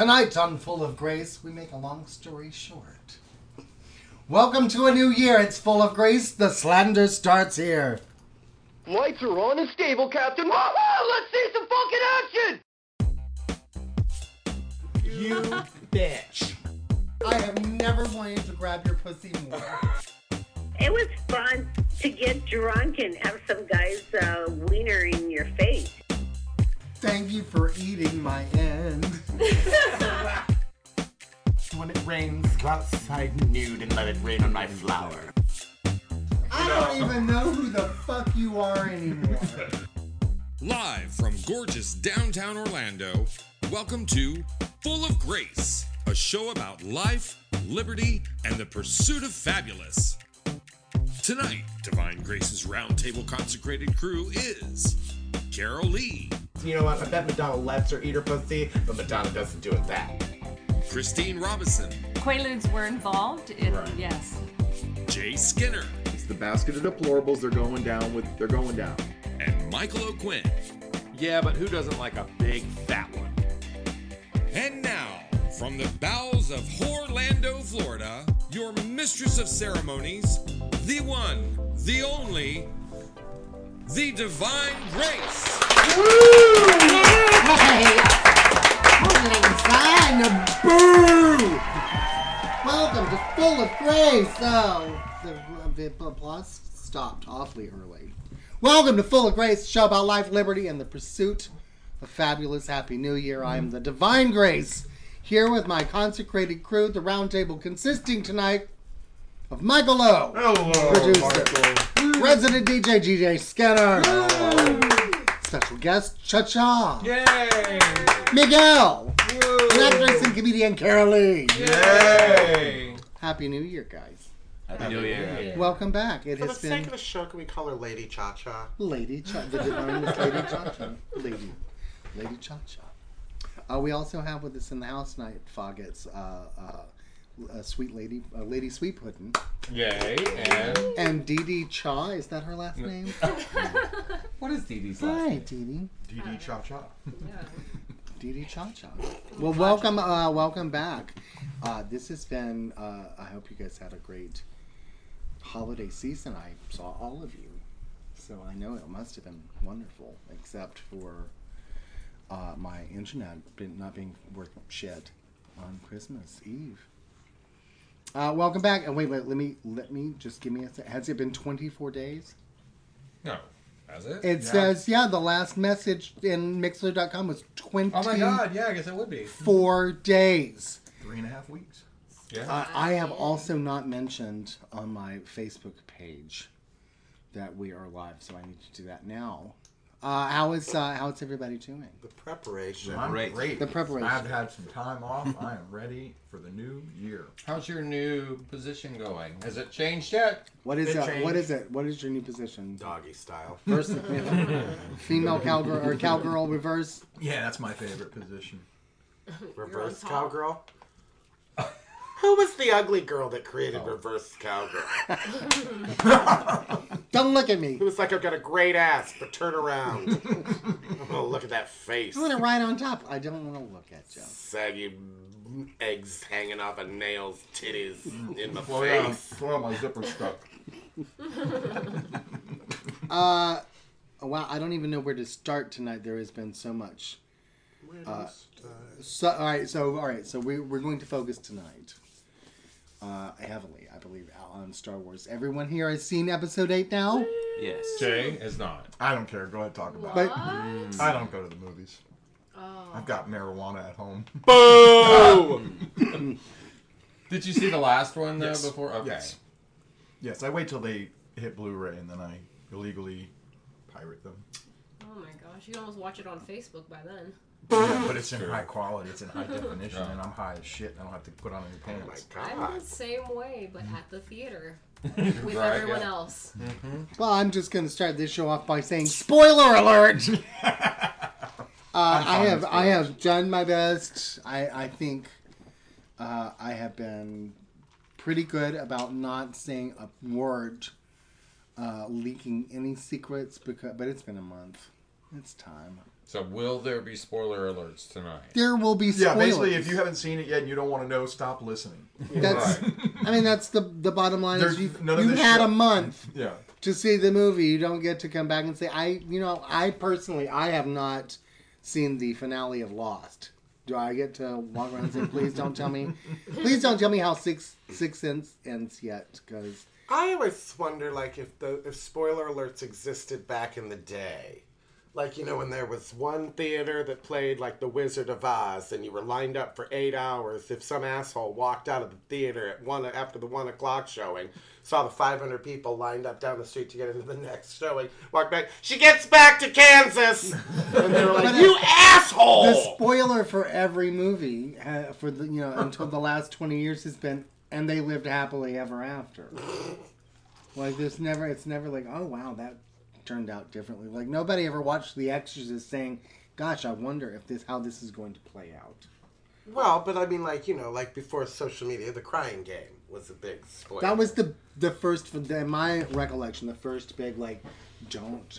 Tonight on Full of Grace, we make a long story short. Welcome to a new year. It's full of grace. The slander starts here. Lights are on and stable, Captain. Woo-hoo! Let's see some fucking action! You bitch. I have never wanted to grab your pussy more. It was fun to get drunk and have some guy's wiener in your face. Thank you for eating my end. When it rains, go outside nude and let it rain on my flower. I don't even know who the fuck you are anymore. Live from gorgeous downtown Orlando, welcome to Full of Grace, a show about life, liberty, and the pursuit of fabulous. Tonight, Divine Grace's roundtable consecrated crew is Carol Lee. You know what? I bet Madonna lets her eat her pussy, but Madonna doesn't do it that. Christine Robinson. Quaaludes were involved. Right. Yes. Jay Skinner. It's the basket of deplorables. They're going down. And Michael O'Quinn. Yeah, but who doesn't like a big fat one? And now, from the bowels of Orlando, Florida, your mistress of ceremonies, the one, the only, the Divine Grace. Woo! Hey! Boo! Welcome to Full of Grace. Oh, the plus stopped awfully early. Welcome to Full of Grace, a show about life, liberty, and the pursuit of fabulous. Happy New Year. I am the Divine Grace, here with my consecrated crew, the roundtable consisting tonight of Michael O. Hello, Producer. Michael. Resident DJ, GJ Skinner. Special guest, Cha-Cha. Yay! Miguel. And actress and comedian Carol Lee. Yay! Happy New Year, guys. Happy New Year. Welcome back. It For the has sake been of the show, can we call her Lady Cha-Cha? Lady Cha. The divine is Lady Cha-Cha. Lady Cha-Cha. We also have with us in the house tonight, Foggett's sweet lady, Lady Sweet Puddin'. Yay! And Dee Dee Cha. Is that her last name? What is Dee Dee's last Hi, name? Dee Dee. Dee Dee Cha-Cha. Dee Dee Cha-Cha. Well, welcome back. This has been, I hope you guys had a great holiday season. I saw all of you, so I know it must have been wonderful, except for my internet not being worth shit on Christmas Eve. Welcome back. And wait, let me just give me a second. Has it been 24 days? No. Has it? It says, the last message in Mixler.com was 24 Oh my god, yeah, I guess it would be. days. 3.5 weeks. Yeah. I have also not mentioned on my Facebook page that we are live, so I need to do that now. How's everybody doing? The preparation. I'm great. The preparation. I've had some time off. I am ready for the new year. How's your new position going? Has it changed yet? What is It it? changed. What is it? What is your new position? Doggy style. First, female cowgirl or cowgirl reverse. Yeah, that's my favorite position. Reverse cowgirl? Who was the ugly girl that created reverse cowgirl? Don't look at me. Who was like, I've got a great ass, but turn around. Oh, look at that face. I want to ride on top. I don't want to look at you. Saggy eggs hanging off of nails, titties in my Yeah, face. well, my zipper's stuck. Wow, I don't even know where to start tonight. There has been so much. All right, so we're going to focus tonight heavily, I believe, on Star Wars. Everyone here has seen Episode 8 now? Yes. Jay is not. I don't care. Go ahead, talk about But it. I don't go to the movies. I've got marijuana at home. Boom! Did you see the last one though Yes. before? Okay. Yes, I wait till they hit Blu-ray and then I illegally pirate them. Oh my gosh, you can almost watch it on Facebook by then. Yeah, but it's in high quality. It's in high definition, and I'm high as shit. I don't have to put on any Oh my pants. I'm god. the same way, but at the theater with everyone else. Well, I'm just going to start this show off by saying, spoiler alert! I have done my best. I think I have been pretty good about not saying a word, leaking any secrets, but it's been a month. It's time. So will there be spoiler alerts tonight? There will be spoilers. Yeah, basically, if you haven't seen it yet and you don't want to know, stop listening. That's, I mean, that's the bottom line. Is you've this had shit. a month Yeah. to see the movie. You don't get to come back and say, I personally, I have not seen the finale of Lost. Do I get to walk around and say, please don't tell me how Six Sense ends yet? Because I always wonder, like, if spoiler alerts existed back in the day. Like, you know, when there was one theater that played, like, The Wizard of Oz, and you were lined up for 8 hours. If some asshole walked out of the theater after the 1 o'clock showing, saw the 500 people lined up down the street to get into the next showing, walked back, she gets back to Kansas! And they were like, you asshole! the spoiler for every movie for the until the last 20 years has been, and they lived happily ever after. Like, it's never like, oh wow, that turned out differently. Like, nobody ever watched The Exorcist saying, gosh, I wonder how this is going to play out. Well, but I mean, like, you know, like before social media, The Crying Game was a big spoiler. That was the first, in my recollection, the first big, like, don't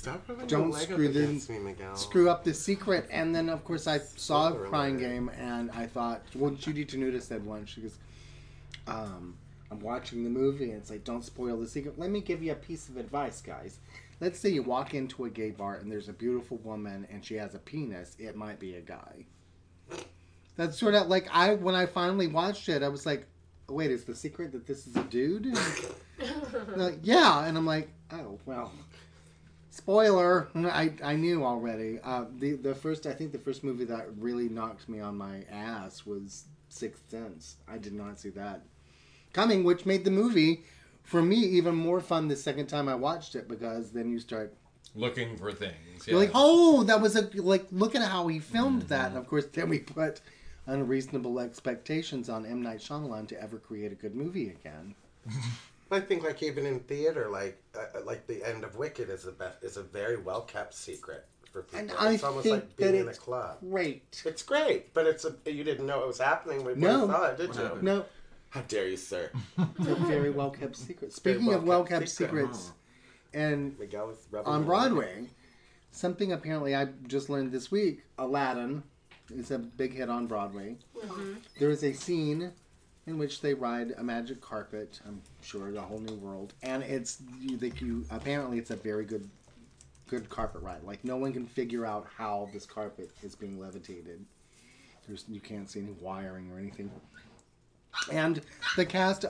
screw up the secret. And then, of course, I saw Crying Game, and I thought, well, Judy Tenuta said once, she goes, I'm watching the movie, and it's like, don't spoil the secret. Let me give you a piece of advice, guys. Let's say you walk into a gay bar, and there's a beautiful woman, and she has a penis. It might be a guy. That's sort of like, when I finally watched it, I was like, wait, is the secret that this is a dude? Like, yeah, and I'm like, oh, well, spoiler. I knew already. I think the first movie that really knocked me on my ass was Sixth Sense. I did not see that coming, which made the movie, for me, even more fun the second time I watched it, because then you start looking for things. You're like, oh, that was look at how he filmed that. And of course, then we put unreasonable expectations on M. Night Shyamalan to ever create a good movie again. I think, like, even in theater, like the end of Wicked is a very well kept secret for people. And it's almost like being in a club. Great. It's great, but you didn't know it was happening when you saw it, did you? No. How dare you, sir? It's a very well kept secret. Speaking of well kept secrets, and on Broadway, something apparently I just learned this week, Aladdin is a big hit on Broadway. Mm-hmm. There is a scene in which they ride a magic carpet, I'm sure, the whole new world, and apparently it's a very good carpet ride. Like, no one can figure out how this carpet is being levitated. You can't see any wiring or anything. And the cast,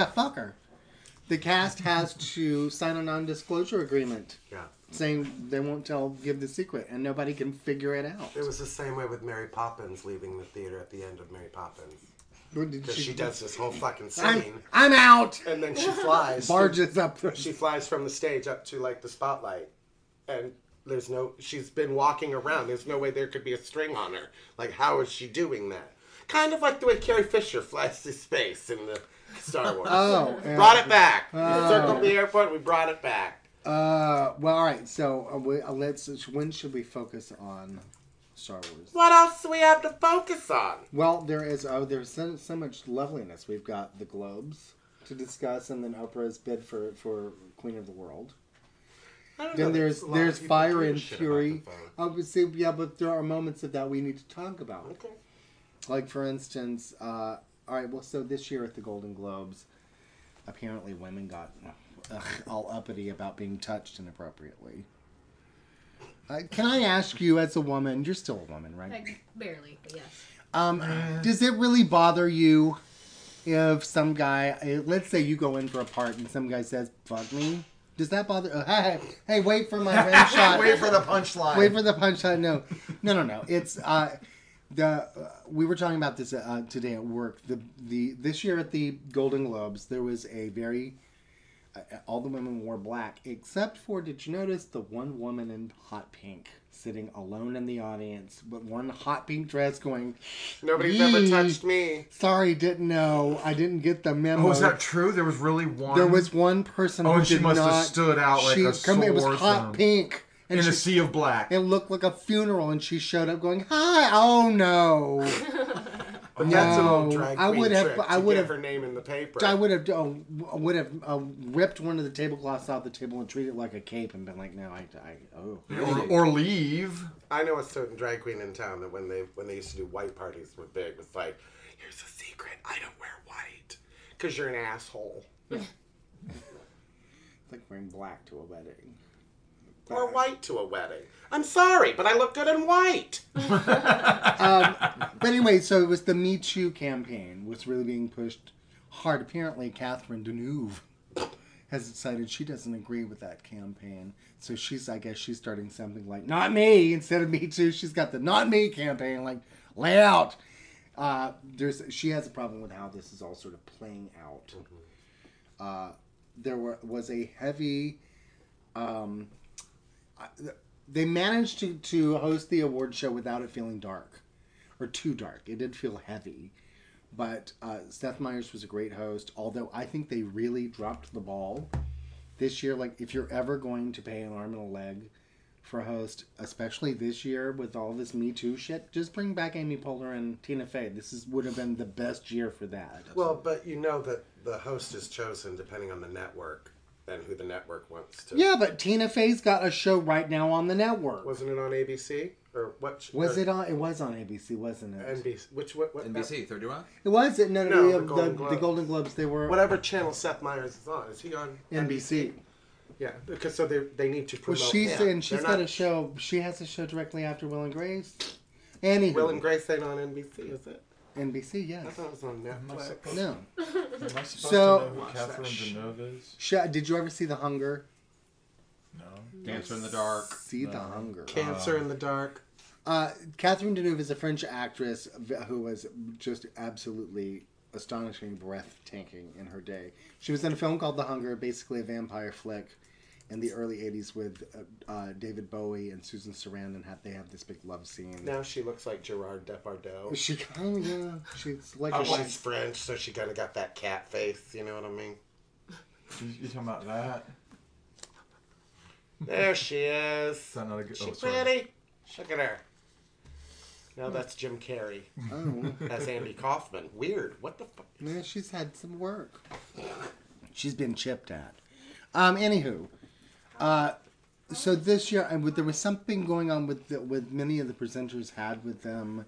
the cast has to sign a non-disclosure agreement. Yeah. Saying they won't give the secret, and nobody can figure it out. It was the same way with Mary Poppins leaving the theater at the end of Mary Poppins. Because she does this whole fucking scene. I'm out! And then she flies. Barges up. She flies from the stage up to, like, the spotlight. And she's been walking around. There's no way there could be a string on her. Like, how is she doing that? Kind of like the way Carrie Fisher flies through space in the Star Wars. Oh. Yeah. Brought it back. We circled the airport, we brought it back. Well, all right. So when should we focus on Star Wars? What else do we have to focus on? Well, there's so much loveliness. We've got the Globes to discuss, and then Oprah's bid for Queen of the World. Then there's Fire and Fury. Obviously, yeah, but there are moments of that we need to talk about. Okay. Like, for instance, all right, well, so this year at the Golden Globes, apparently women got all uppity about being touched inappropriately. Can I ask you, as a woman, you're still a woman, right? Like, barely, but yes. Does it really bother you if some guy, let's say you go in for a part and some guy says, fuck me? Does that bother? Hey, wait for my rim shot. Wait for the punchline. Wait for the punchline. No. It's we were talking about this today at work. This year at the Golden Globes, there was a very all the women wore black except for, did you notice the one woman in hot pink sitting alone in the audience with one hot pink dress going, nobody's ever touched me. Sorry, didn't know. I didn't get the memo. Oh, is that true? There was really one? There was one person who and she did must not, have stood out like a sore It was hot thumb. pink. And in a sea of black. It looked like a funeral, and she showed up going, hi, oh no. But that's an old No, drag I queen would have- trick to I would get have- her name in the paper. I would have ripped one of the tablecloths off the table and treated it like a cape and been like, no, Or leave. I know a certain drag queen in town that when they used to do white parties with Big was like, here's a secret, I don't wear white because you're an asshole. It's like wearing black to a wedding. Or white to a wedding. I'm sorry, but I look good in white. But anyway, so it was the Me Too campaign was really being pushed hard. Apparently, Catherine Deneuve has decided she doesn't agree with that campaign. So I guess she's starting something like "Not Me" instead of Me Too. She's got the "Not Me" campaign, like lay out. She has a problem with how this is all sort of playing out. There was a heavy. They managed to host the award show without it feeling dark or too dark. It did feel heavy, but Seth Meyers was a great host. Although I think they really dropped the ball this year. Like, if you're ever going to pay an arm and a leg for a host, especially this year with all this Me Too shit, just bring back Amy Poehler and Tina Fey. Would have been the best year for that. Well, but you know that the host is chosen depending on the network and who the network wants to. Yeah, but Tina Fey's got a show right now on the network. Wasn't it on ABC or what? It on? It was on ABC, wasn't it? NBC. What NBC, 30 Rock? It was. No, the the Golden Globes. They were whatever channel Seth Meyers is on. Is he on NBC? Yeah, because so they need to Well, promote. she's him. and she's They're got not- a show. She has a show directly after Will and Grace. Anywho, Will and Grace ain't on NBC, is it? NBC, I yes. thought it was on Netflix. No. Am I supposed So- to know who Catherine Deneuve is? Did you ever see The Hunger? No. Dancer in the Dark. See The Hunger. Cancer in the Dark. Catherine Deneuve is a French actress who was just absolutely astonishingly breathtaking in her day. She was in a film called The Hunger, basically a vampire flick in the early 80s with David Bowie and Susan Sarandon. They have this big love scene. Now she looks like Gerard Depardieu. She's like Oh, she's French, so she kind of got that cat face. You know what I mean? You talking about that? There she is. Is that not a good? She Oh, sorry. pretty? Look at her. No, that's Jim Carrey. Oh. That's Andy Kaufman. Weird. What the fuck? Yeah, she's had some work. She's been chipped at. Anywho, so this year, there was something going on with many of the presenters had with them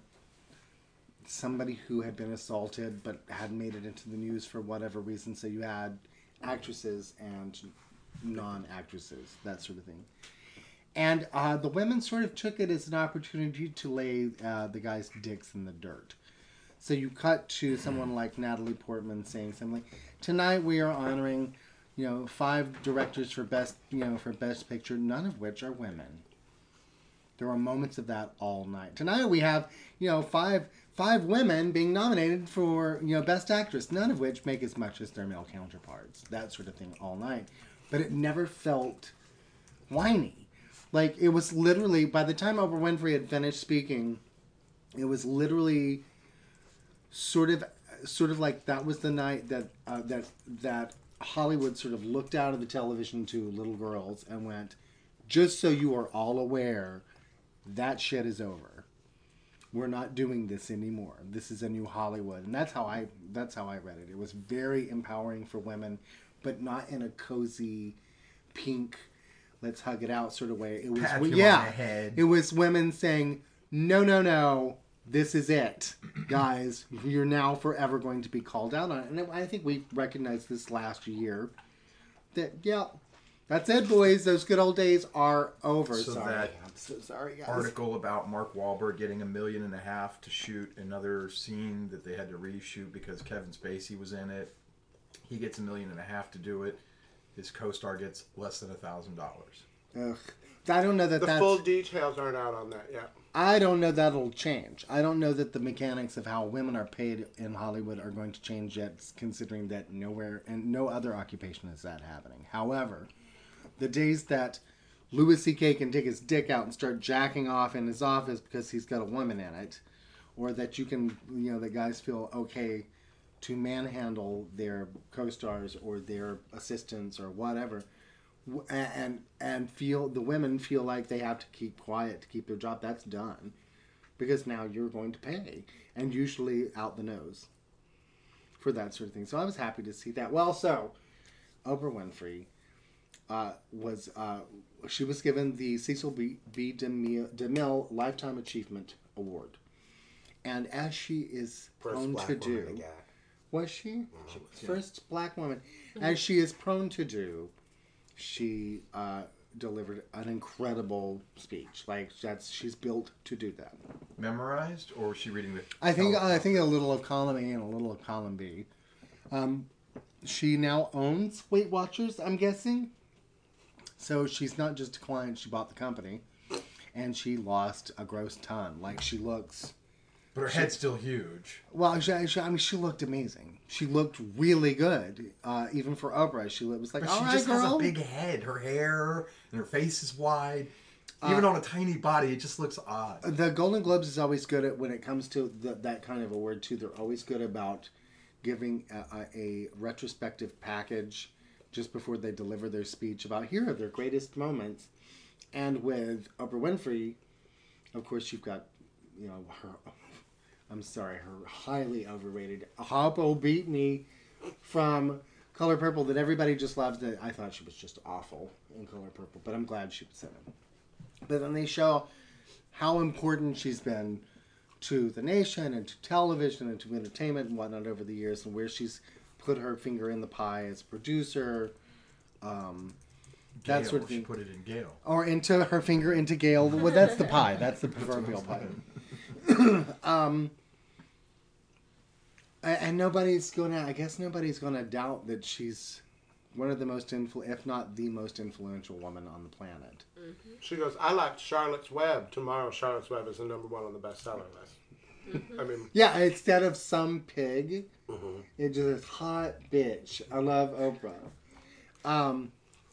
somebody who had been assaulted but hadn't made it into the news for whatever reason. So you had actresses and non-actresses, that sort of thing. And the women sort of took it as an opportunity to lay the guys' dicks in the dirt. So you cut to someone like Natalie Portman saying something like, "Tonight we are honoring, 5 directors for best picture, none of which are women." There were moments of that all night. Tonight we have, five women being nominated for, best actress, none of which make as much as their male counterparts. That sort of thing all night. But it never felt whiny. Like, it was literally, by the time Oprah Winfrey had finished speaking, it was literally sort of like that was the night that Hollywood sort of looked out of the television to little girls and went, "Just so you are all aware, that shit is over. We're not doing this anymore. This is a new Hollywood." And that's how I read it. It was very empowering for women, but not in a cozy, pink, let's hug it out sort of way. It was Pat you on the head. It was women saying, no, this is it, guys. You're now forever going to be called out on it. And I think we recognized this last year. That, that's it, boys. Those good old days are over. So sorry. that I'm so sorry, guys. article about Mark Wahlberg getting $1.5 million to shoot another scene that they had to reshoot because Kevin Spacey was in it. He gets $1.5 million to do it. His co-star gets less than $1,000. Ugh. I don't know The that's... full details aren't out on that yet. I don't know that'll change. I don't know that the mechanics of how women are paid in Hollywood are going to change yet, considering that nowhere and no other occupation is that happening. However, the days that Louis C.K. can take his dick out and start jacking off in his office because he's got a woman in it, or that you can, the guys feel okay to manhandle their co-stars or their assistants or whatever, and feel the women feel like they have to keep quiet to keep their job. That's done. because now you're going to pay, and usually out the nose for that sort of thing. So I was happy to see that. Well, so Oprah Winfrey she was given the Cecil B. DeMille Lifetime Achievement Award, and as she is prone to do, was she? She was first black woman, as she is prone to do, she delivered an incredible speech. Like she's built to do that. Memorized, or was she reading the? I think a little of column A and a little of column B. She now owns Weight Watchers, I'm guessing. So she's not just a client; she bought the company, and she lost a gross ton. Like she looks. But her head's still huge. Well, she looked amazing. She looked really good, even for Oprah. She was like, but all she right, just girl. has a big head. Her hair and her face is wide. Even on a tiny body, it just looks odd. The Golden Globes is always good at when it comes to that kind of award too. They're always good about giving a retrospective package just before they deliver their speech about here are their greatest moments. And with Oprah Winfrey, of course, you've got her. I'm sorry, her highly overrated Hoppo Beat Me from Color Purple that everybody just loves. That I thought she was just awful in Color Purple, but I'm glad she was in it. But then they show how important she's been to the nation and to television and to entertainment and whatnot over the years, and where she's put her finger in the pie as producer. That sort of thing. She put it in Gail. Or into her finger into Gail. Well, that's the pie. That's the proverbial pie. And nobody's gonna doubt that she's one of the most if not the most influential woman on the planet. Mm-hmm. She goes, I like Charlotte's Web. Tomorrow, Charlotte's Web is the #1 on the bestseller list. I mean, yeah, instead of some pig, it's just hot bitch. I love Oprah.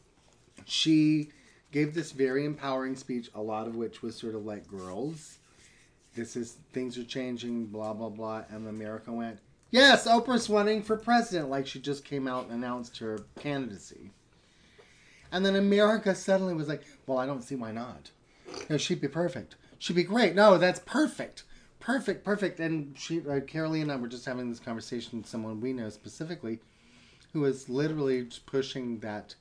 She gave this very empowering speech, a lot of which was sort of like, girls, things are changing, blah, blah, blah. And America went, yes, Oprah's running for president. Like she just came out and announced her candidacy. And then America suddenly was like, well, I don't see why not. She'd be perfect. She'd be great. No, that's perfect. Perfect. And Carolee and I were just having this conversation with someone we know specifically who is literally pushing that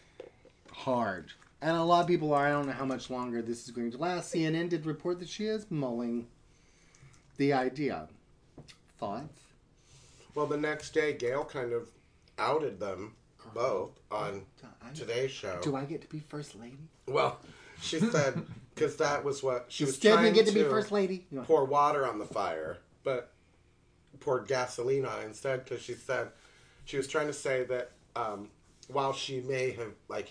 hard. And a lot of people I don't know how much longer this is going to last. CNN did report that she is mulling the idea. Thoughts? Well, the next day, Gail kind of outed them both on Today's Show. Do I get to be first lady? Well, she said, because that was what she was Instead trying get to be first lady. Pour water on the fire, but poured gasoline on it instead, because she said she was trying to say that while she may have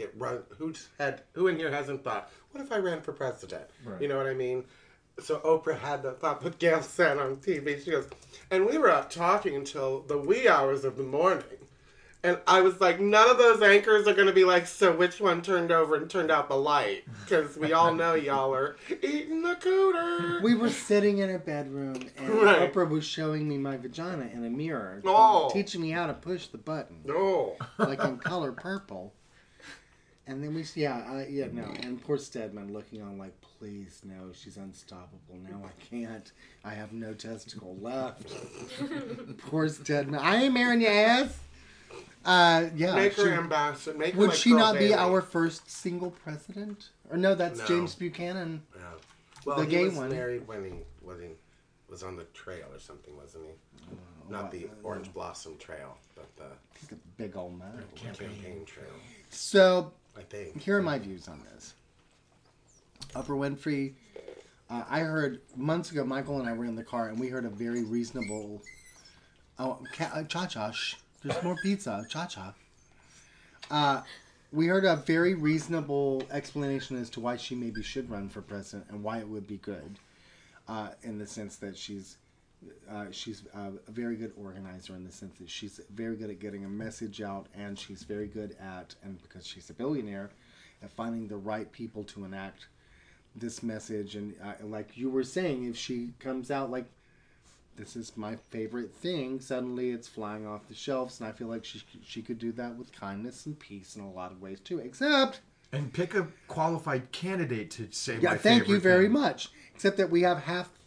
who in here hasn't thought, what if I ran for president? Right. You know what I mean? So Oprah had that thought, but Gail said on TV, she goes, and we were up talking until the wee hours of the morning. And I was like, none of those anchors are going to be like, so which one turned over and turned out the light? Because we all know y'all are eating the cooter. We were sitting in a bedroom, and Oprah was showing me my vagina in a mirror. Teaching me how to push the button. Like in Color Purple. And then and poor Stedman looking on like, please, no, she's unstoppable. No, I can't. I have no testicle left. Poor Stedman. I ain't marrying your ass. Make her ambassador. Would she not be our first single president? Or no, that's James Buchanan. Yeah. Well, the he gay was one. Married when he was on the trail or something, wasn't he? Not the Orange Blossom Trail, but the big old man. Campaign trail. So, I think. Here are my views on this. Oprah Winfrey. I heard months ago, Michael and I were in the car, and we heard a very reasonable. Cha-cha. There's more pizza. Cha-cha. We heard a very reasonable explanation as to why she maybe should run for president and why it would be good. In the sense that she's a very good organizer, in the sense that she's very good at getting a message out, and she's very good at, and because she's a billionaire, at finding the right people to enact this message. And like you were saying, if she comes out like, this is my favorite thing, suddenly it's flying off the shelves, and I feel like she could do that with kindness and peace in a lot of ways too, except... And pick a qualified candidate to say my favorite thank you very thing. much. Except that we have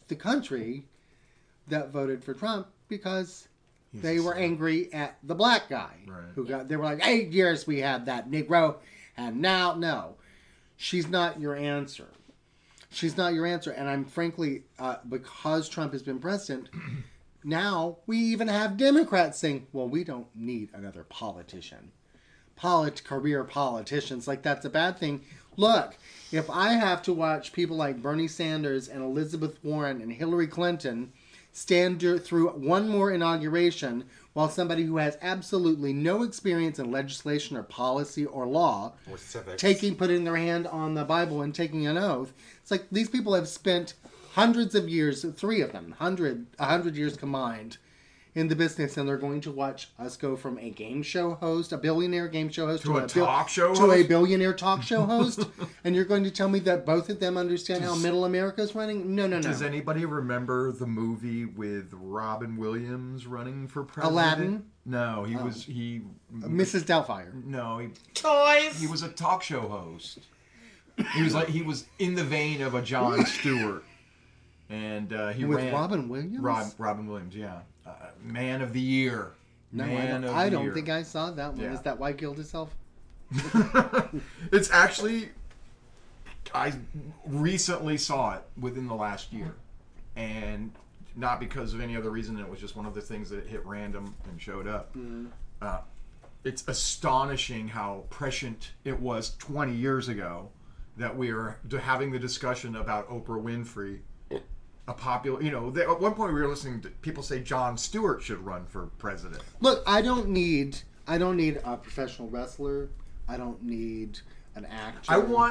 the country that voted for Trump because they were angry at the black guy who got. They were like, 8 years we had that Negro, and now no, she's not your answer. She's not your answer. And I'm frankly, because Trump has been president, now we even have Democrats saying, well, we don't need another politician. Career politicians, like that's a bad thing. Look, if I have to watch people like Bernie Sanders and Elizabeth Warren and Hillary Clinton stand through one more inauguration while somebody who has absolutely no experience in legislation or policy or law or civics putting their hand on the Bible and taking an oath, it's like these people have spent hundreds of years, 3 of them, 100 years combined in the business, and they're going to watch us go from a game show host, a billionaire game show host, to a talk show host? To a billionaire talk show host, and you're going to tell me that both of them understand how middle America is running? No. Does anybody remember the movie with Robin Williams running for president? Aladdin? No, Mrs. Doubtfire. No, Toys. He was a talk show host. He was in the vein of a Jon Stewart, and he with ran Robin Williams. Robin Williams, yeah. Man of the Year. No, I don't think I saw that one. Yeah. Is that why he killed himself? It's actually, I recently saw it within the last year, and not because of any other reason. It was just one of the things that hit random and showed up. It's astonishing how prescient it was 20 years ago that we are having the discussion about Oprah Winfrey. A popular, at one point we were listening to people say Jon Stewart should run for president. Look, I don't need a professional wrestler. I don't need an actor.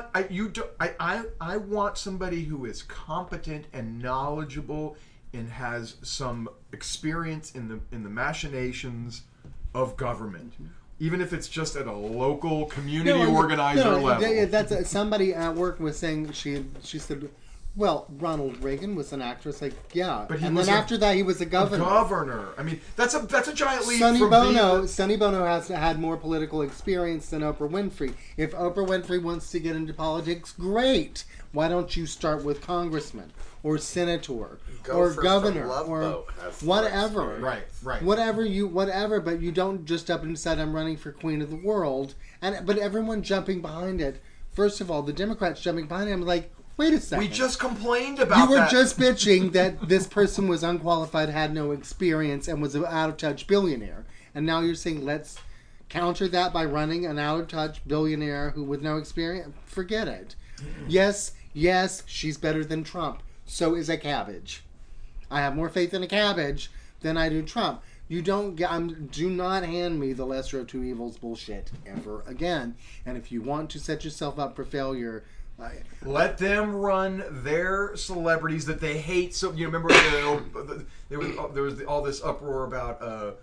I want somebody who is competent and knowledgeable and has some experience in the machinations of government. Even if it's just at a local community organizer level. That's somebody at work was saying she said, well, Ronald Reagan was an actor. It's like, yeah. But and then after that, he was a governor. I mean, that's a giant leap. Sonny Bono has had more political experience than Oprah Winfrey. If Oprah Winfrey wants to get into politics, great. Why don't you start with congressman or senator or governor or whatever? Right. Whatever. But you don't just up and decide I'm running for queen of the world. But everyone jumping behind it. First of all, the Democrats jumping behind it. I'm like, wait a second. We just complained about that. You were just bitching that this person was unqualified, had no experience, and was an out-of-touch billionaire. And now you're saying let's counter that by running an out-of-touch billionaire who with no experience? Forget it. Yes, she's better than Trump. So is a cabbage. I have more faith in a cabbage than I do Trump. Do not hand me the lesser of two evils bullshit ever again. And if you want to set yourself up for failure, let them run their celebrities that they hate. So you remember there was all this uproar about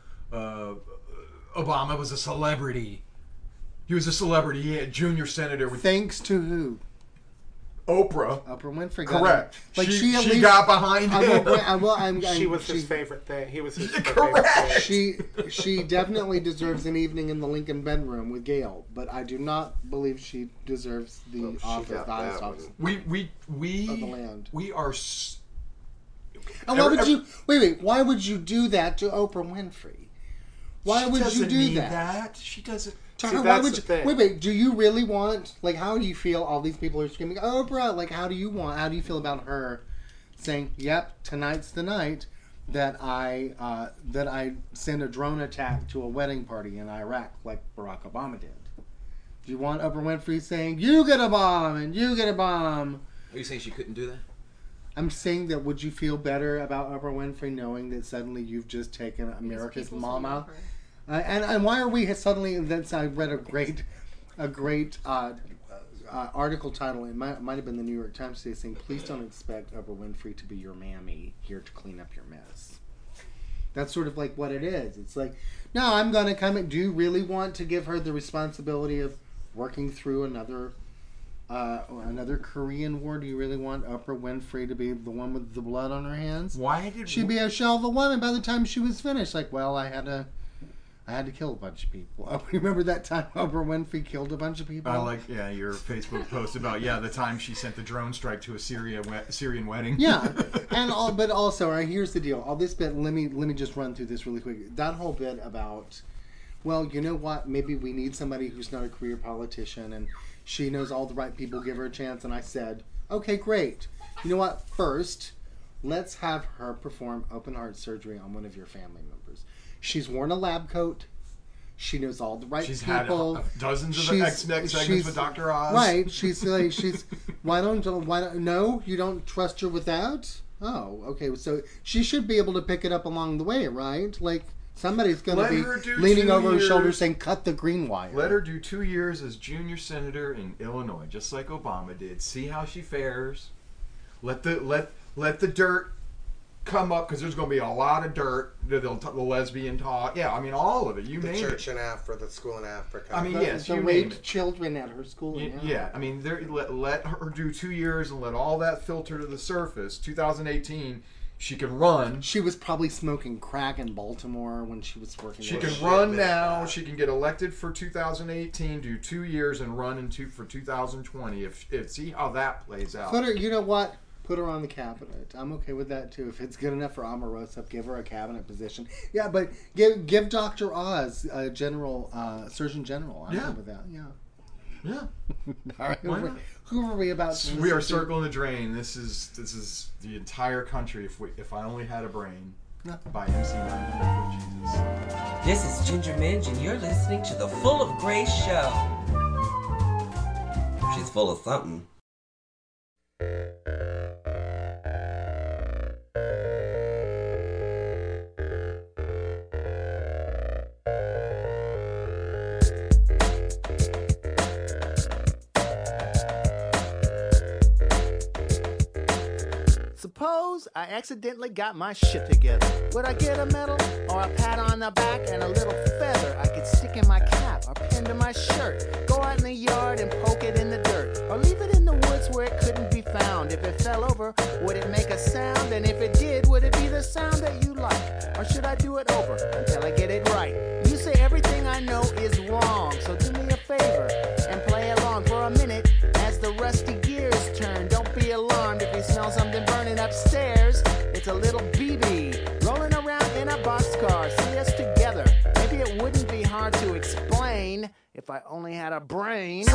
Obama was a celebrity. He was a celebrity. He had junior senator. Thanks to who? Oprah Winfrey. Correct. Like she got behind him. She was his favorite thing. He was his correct. She definitely deserves an evening in the Lincoln bedroom with Gail, but I do not believe she deserves the highest office of the land. We are. And why would you wait? Why would you do that to Oprah Winfrey? Why would you do that? She doesn't. Why would you, wait, do you really want, how do you feel all these people are screaming, Oprah, how do you feel about her saying, yep, tonight's the night that I send a drone attack to a wedding party in Iraq like Barack Obama did? Do you want Oprah Winfrey saying, you get a bomb and you get a bomb? Are you saying she couldn't do that? I'm saying that would you feel better about Oprah Winfrey knowing that suddenly you've just taken America's mama? And why are we suddenly? I read a great article title. It might have been the New York Times today, saying, "Please don't expect Oprah Winfrey to be your mammy here to clean up your mess." That's sort of like what it is. It's like, no, I'm going to come in. Do you really want to give her the responsibility of working through another Korean war? Do you really want Oprah Winfrey to be the one with the blood on her hands? Why did she be a shell of a woman by the time she was finished? I had I had to kill a bunch of people. Oh, remember that time Oprah Winfrey killed a bunch of people? I like, your Facebook post about, the time she sent the drone strike to a Syrian wedding. Yeah, but also, all right, here's the deal. All this bit, let me just run through this really quick. That whole bit about, well, you know what? Maybe we need somebody who's not a career politician, and she knows all the right people. Give her a chance. And I said, okay, great. You know what? First, let's have her perform open heart surgery on one of your family members. She's worn a lab coat. She knows all the right people. Had dozens of segments with Dr. Oz. Right. She's why don't no, you don't trust her with that? Oh, okay. So she should be able to pick it up along the way, right? Like somebody's going to be leaning over her shoulder saying, "Cut the green wire." Let her do 2 years as junior senator in Illinois, just like Obama did. See how she fares. Let the dirt come up, because there's going to be a lot of dirt. The lesbian talk. Yeah, I mean, all of it. You name it. The church in Africa, the school in Africa. I mean, yes, the you raped name it. children at her school. Yeah, I mean, let her do 2 years and let all that filter to the surface. 2018, she can run. She was probably smoking crack in Baltimore when she was working. She can run now. She can get elected for 2018, do 2 years, and run for 2020. If see how that plays out. Put her. You know what? Put her on the cabinet. I'm okay with that too. If it's good enough for Omarosa, give her a cabinet position. Yeah, but give Dr. Oz a Surgeon General. I'm good with that. Yeah. All right. Who are we about to We are circling the drain. This is the entire country. If I only had a brain. Yeah. By MC 900 Jesus. This is Ginger Minge, and you're listening to the Full of Grace show. She's full of something. Suppose I accidentally got my shit together. Would I get a medal or a pat on the back and a little feather I could stick in my cap or pin to my shirt? Go out in the yard and poke it in the dirt, or leave it in the woods where it couldn't be found. If it fell over, would it make a sound? And if it did, would it be the sound that you like? Or should I do it over until I get it right? You say everything I know is wrong, so do me a favor and play along for a minute as the rusty gears turn. Don't be alarmed if you smell something burning upstairs. It's a little BB rolling around in a boxcar. See us together. Maybe it wouldn't be hard to explain if I only had a brain.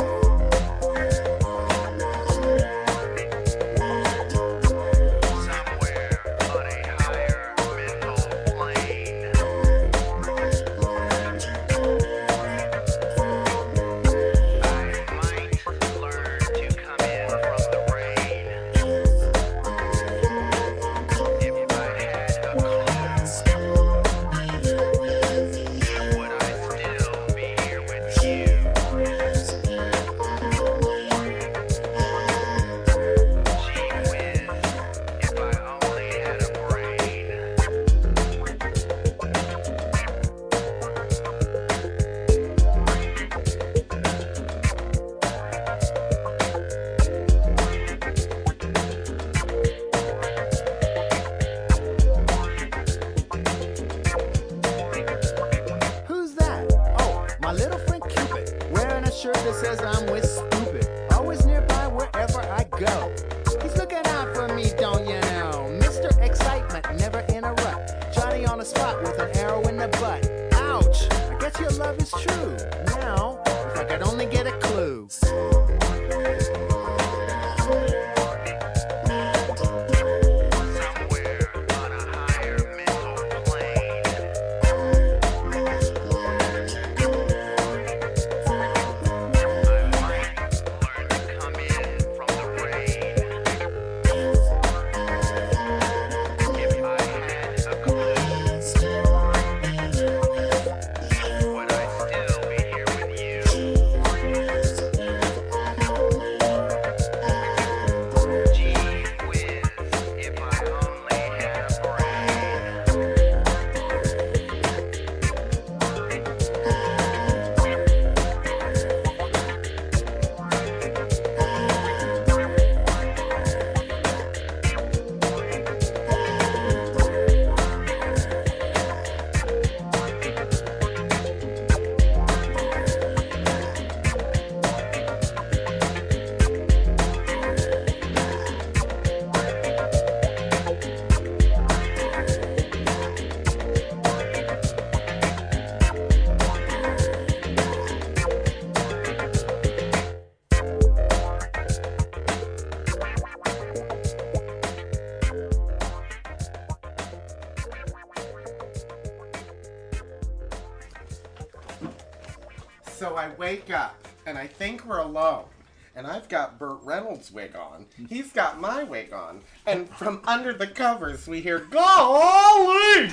So I wake up, and I think we're alone. And I've got Burt Reynolds' wig on. He's got my wig on. And from under the covers, we hear, golly!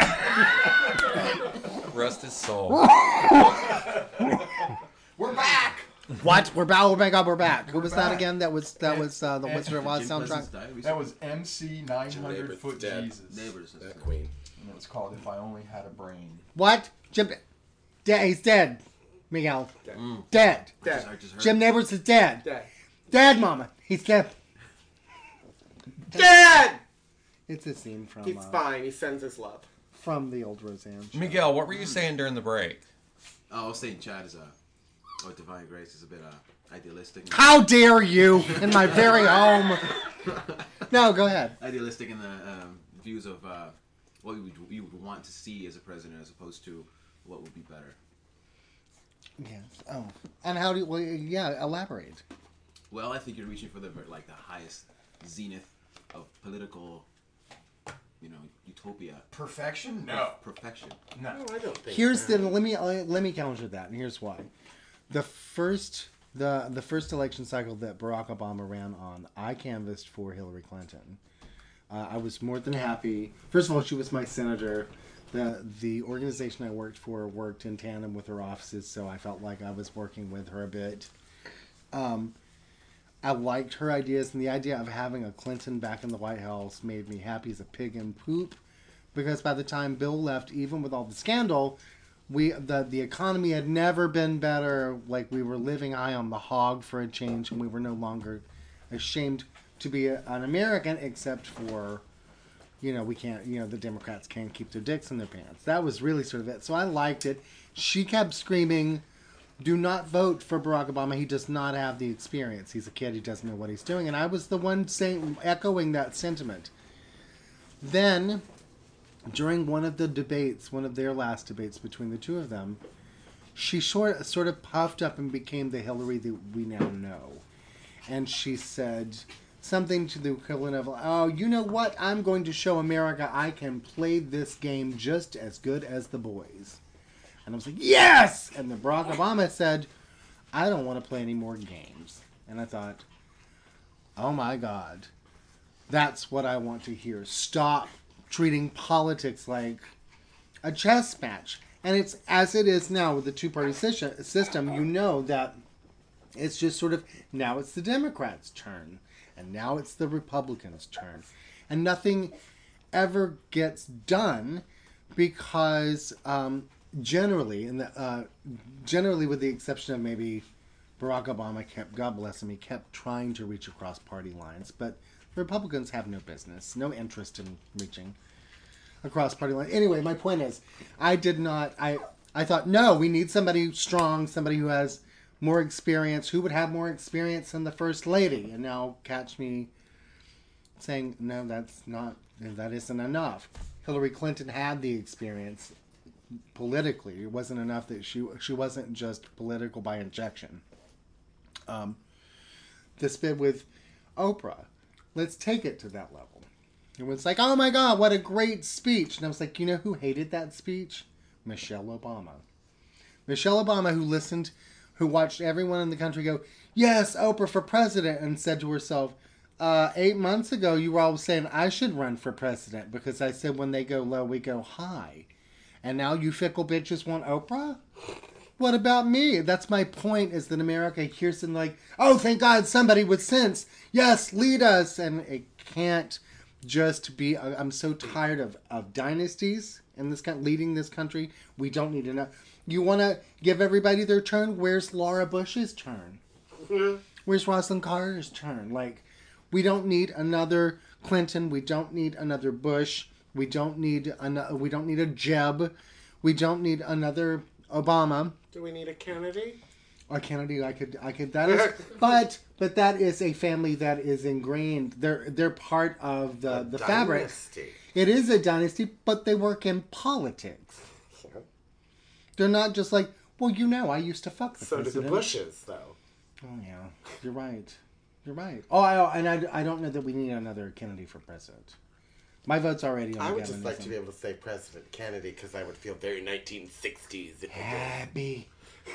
Rest his soul. We're back! What? We're back. Oh my God, we're back. Who was that again? That was the Wizard of Oz soundtrack. That was MC 900 Foot Jesus. Neighbors, that queen. And it was called If I Only Had a Brain. What? Jim? He's dead. Miguel. Dead. Dead. Jim Neighbors is dead. Dead. Dead, Mama. He's dead. Dead! It's a scene from. He's fine. He sends his love. From the old Roseanne show. Miguel, what were you saying during the break? Oh, I was saying Chad is or Divine Grace is a bit idealistic. How dare you in my very home? No, go ahead. Idealistic in the views of what you would want to see as a president, as opposed to what would be better. Yes. Oh, and how do you? Well, yeah, elaborate. Well, I think you're reaching for the highest zenith of political, utopia. Perfection? No. Perfection. No, I don't think. Here's the let me counter that, and here's why. The first election cycle that Barack Obama ran on, I canvassed for Hillary Clinton. I was more than happy. First of all, she was my senator. The organization I worked for worked in tandem with her offices, so I felt like I was working with her a bit. I liked her ideas, and the idea of having a Clinton back in the White House made me happy as a pig in poop, because by the time Bill left, even with all the scandal, the economy had never been better. Like, we were living high on the hog for a change, and we were no longer ashamed to be an American, except for, we can't, the Democrats can't keep their dicks in their pants. That was really sort of it. So I liked it. She kept screaming, do not vote for Barack Obama. He does not have the experience. He's a kid. He doesn't know what he's doing. And I was the one echoing that sentiment. Then, during one of their last debates between the two of them, she sort of puffed up and became the Hillary that we now know. And she said something to the equivalent of, oh, you know what? I'm going to show America I can play this game just as good as the boys. And I was like, yes! And then Barack Obama said, I don't want to play any more games. And I thought, oh my God, that's what I want to hear. Stop treating politics like a chess match. And it's as it is now with the two-party system, that it's just sort of, now it's the Democrats' turn. And now it's the Republicans' turn. And nothing ever gets done because generally, with the exception of maybe Barack Obama, God bless him, he kept trying to reach across party lines. But Republicans have no business, no interest in reaching across party lines. Anyway, my point is, I thought, no, we need somebody strong, somebody who has more experience. Who would have more experience than the First Lady? And now catch me saying, no, that isn't enough. Hillary Clinton had the experience politically. It wasn't enough that she wasn't just political by injection. This bit with Oprah, let's take it to that level. It was like, oh my God, what a great speech. And I was like, you know who hated that speech? Michelle Obama. Michelle Obama, who watched everyone in the country go, yes, Oprah for president, and said to herself, 8 months ago, you were all saying I should run for president because I said when they go low, we go high. And now you fickle bitches want Oprah? What about me? That's my point, is that America hears them like, oh, thank God, somebody with sense. Yes, lead us. And it can't just be, I'm so tired of dynasties in this leading this country. We don't need enough. You want to give everybody their turn? Where's Laura Bush's turn? Where's Rosalind Carter's turn? Like, we don't need another Clinton. We don't need another Bush. We don't need a Jeb. We don't need another Obama. Do we need a Kennedy? A Kennedy, I could. That is, but that is a family that is ingrained. They're part of the fabric. Dynasty. It is a dynasty, but they work in politics. Yeah. They're not just like, well, I used to fuck the president. So do the Bushes, though. Oh yeah, you're right. You're right. Oh, and I don't know that we need another Kennedy for president. My vote's already on. I would just like to be able to say President Kennedy because I would feel very 1960s. Happy.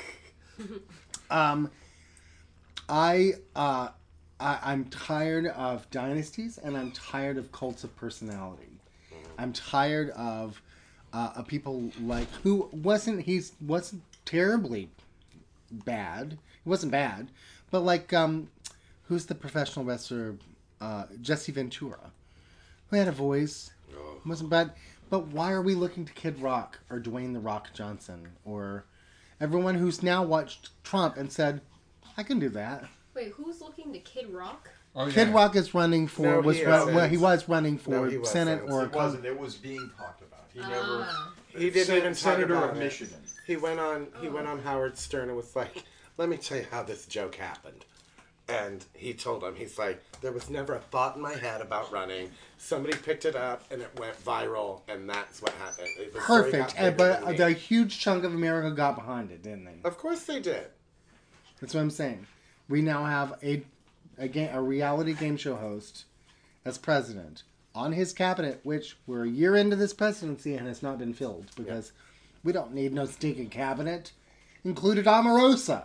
I'm tired of dynasties, and I'm tired of cults of personality. I'm tired of people like who wasn't terribly bad. He wasn't bad, but like who's the professional wrestler? Jesse Ventura, who had a voice, wasn't bad. But why are we looking to Kid Rock or Dwayne The Rock Johnson or everyone who's now watched Trump and said, I can do that? Wait, who's looking to Kid Rock? Oh, Kid Rock is running for No, he was running for he Senate wasn't. or It wasn't. It was being talked about. He never. He didn't even talk Senator about of it. Michigan. He went on Howard Stern and was like, "Let me tell you how this joke happened." And he told him, he's like, "There was never a thought in my head about running. Somebody picked it up and it went viral, and that's what happened." The story got perfect. bigger But than the me. huge chunk of America got behind it, didn't they? Of course they did. That's what I'm saying. We now have a reality game show host as president on his cabinet, which we're a year into this presidency and has not been filled because we don't need no stinking cabinet. Included Omarosa.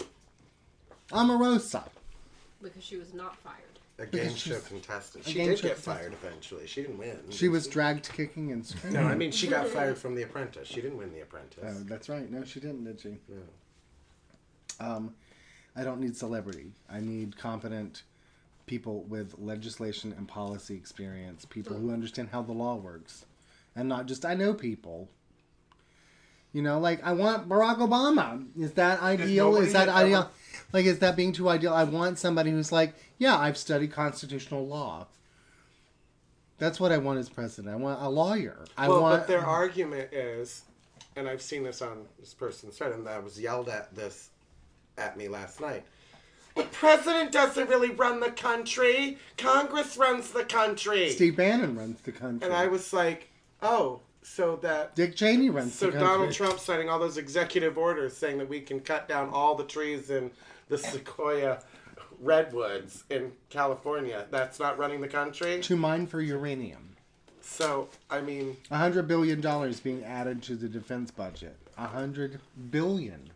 Because she was not fired. A game show contestant. She game did show get contestant. fired eventually. She didn't win. She was dragged kicking and screaming. No, I mean she got fired from The Apprentice. She didn't win The Apprentice. Oh, that's right. No, she didn't, did she? No. I don't need celebrity. I need competent people with legislation and policy experience. People who understand how the law works. And not just, I know people. You know, like, I want Barack Obama. Is that ideal? Is that ideal? Like, is that being too ideal? I want somebody who's like, yeah, I've studied constitutional law. That's what I want as president. I want a lawyer. But their argument is, and I've seen this on this person's thread, and I was yelled at me last night. The president doesn't really run the country. Congress runs the country. Steve Bannon runs the country. And I was like, oh, so that Dick Cheney runs the country. So Donald Trump signing all those executive orders saying that we can cut down all the trees in the Sequoia redwoods in California. That's not running the country? To mine for uranium. So, I mean... $100 billion being added to the defense budget. $100 billion.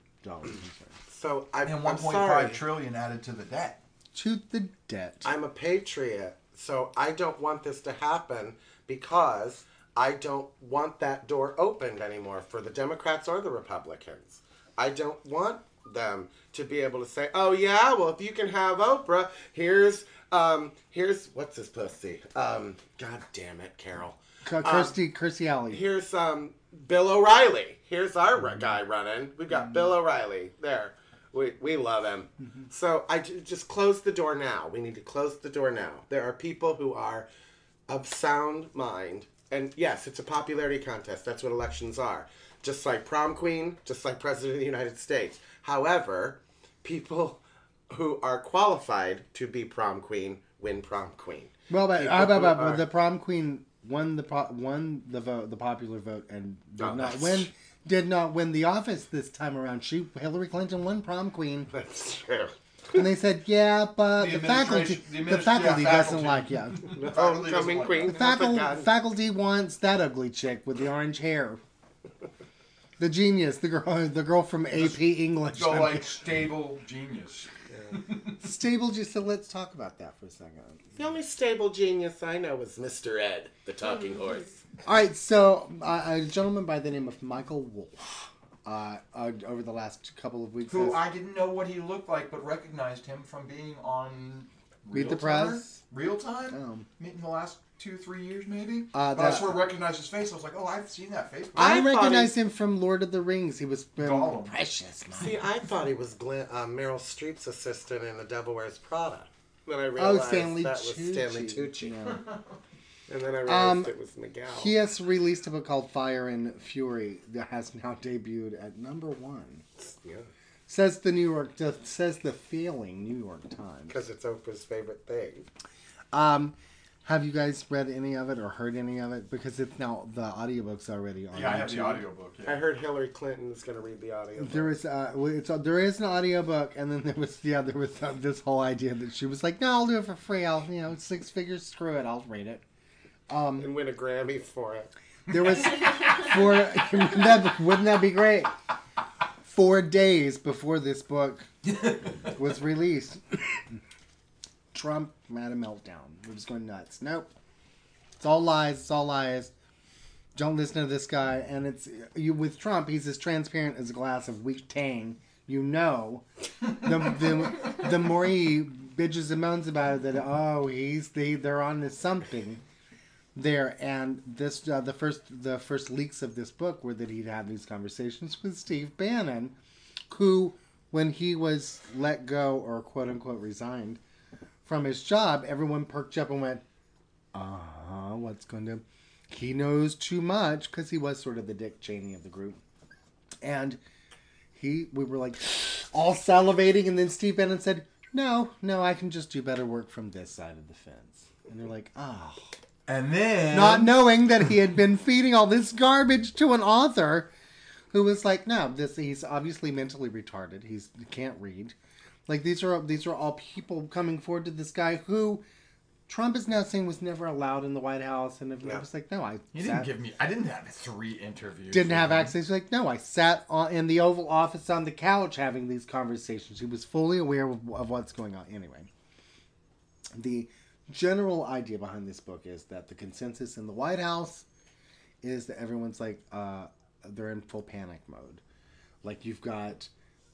So, and I'm 1.5 trillion added to the debt. To the debt. I'm a patriot, so I don't want this to happen because I don't want that door opened anymore for the Democrats or the Republicans. I don't want them to be able to say, oh yeah, well if you can have Oprah, here's what's this pussy? God damn it, Carol. Kirstie Alley. Here's Bill O'Reilly. Here's our guy running. We've got Bill O'Reilly there. We love him. Mm-hmm. So I just close the door now. We need to close the door now. There are people who are of sound mind. And yes, it's a popularity contest. That's what elections are. Just like prom queen, just like president of the United States. However, people who are qualified to be prom queen win prom queen. Well, but the prom queen won the vote, the popular vote, and did not win the office this time around. Hillary Clinton won prom queen. That's true. And they said, yeah, but the faculty doesn't like you. The homecoming queen. The faculty wants that ugly chick with the orange hair. The genius, the girl from AP English. Go like stable genius. Stable genius. So let's talk about that for a second. The only stable genius I know is Mr. Ed, the talking horse. All right, so a gentleman by the name of Michael Wolff, over the last couple of weeks, I didn't know what he looked like, but recognized him from being on Meet the Press, Real Time, in the last 2-3 years, maybe. I sort of recognized his face. I was like, oh, I've seen that face. I recognized him from Lord of the Rings. He was Gollum. Precious. See, I thought he was Meryl Streep's assistant in The Devil Wears Prada. Then I realized was Stanley Tucci. Yeah. And then I realized it was Miguel. He has released a book called Fire and Fury that has now debuted at #1. Yeah. Says the failing New York Times. Because it's Oprah's favorite thing. Have you guys read any of it or heard any of it? Because it's now the audiobook's already on. Yeah, I have the audiobook. Yeah. I heard Hillary Clinton is going to read the audiobook. There is an audiobook, and then there was this whole idea that she was like, no, I'll do it for free. I'll 6 figures, screw it, I'll read it. And win a Grammy for it. There was wouldn't that be great? 4 days before this book was released, Trump had a meltdown. We're just going nuts. Nope. It's all lies. It's all lies. Don't listen to this guy. And it's with Trump, he's as transparent as a glass of weak Tang. You know, the more he bitches and moans about it, that they're on to something there. And this the first leaks of this book were that he'd had these conversations with Steve Bannon, who, when he was let go or quote unquote resigned from his job, everyone perked up and went, what's going to... He knows too much, because he was sort of the Dick Cheney of the group. And we were like all salivating, and then Steve Bannon said, no, I can just do better work from this side of the fence. And they're like, And then... Not knowing that he had been feeding all this garbage to an author who was like, no, he's obviously mentally retarded. He can't read. Like, these are all people coming forward to this guy who Trump is now saying was never allowed in the White House. And I was like, no, I didn't have 3 interviews. Didn't have access. He's like, no, I sat in the Oval Office on the couch having these conversations. He was fully aware of what's going on. Anyway, the general idea behind this book is that the consensus in the White House is that everyone's like, they're in full panic mode. Like, you've got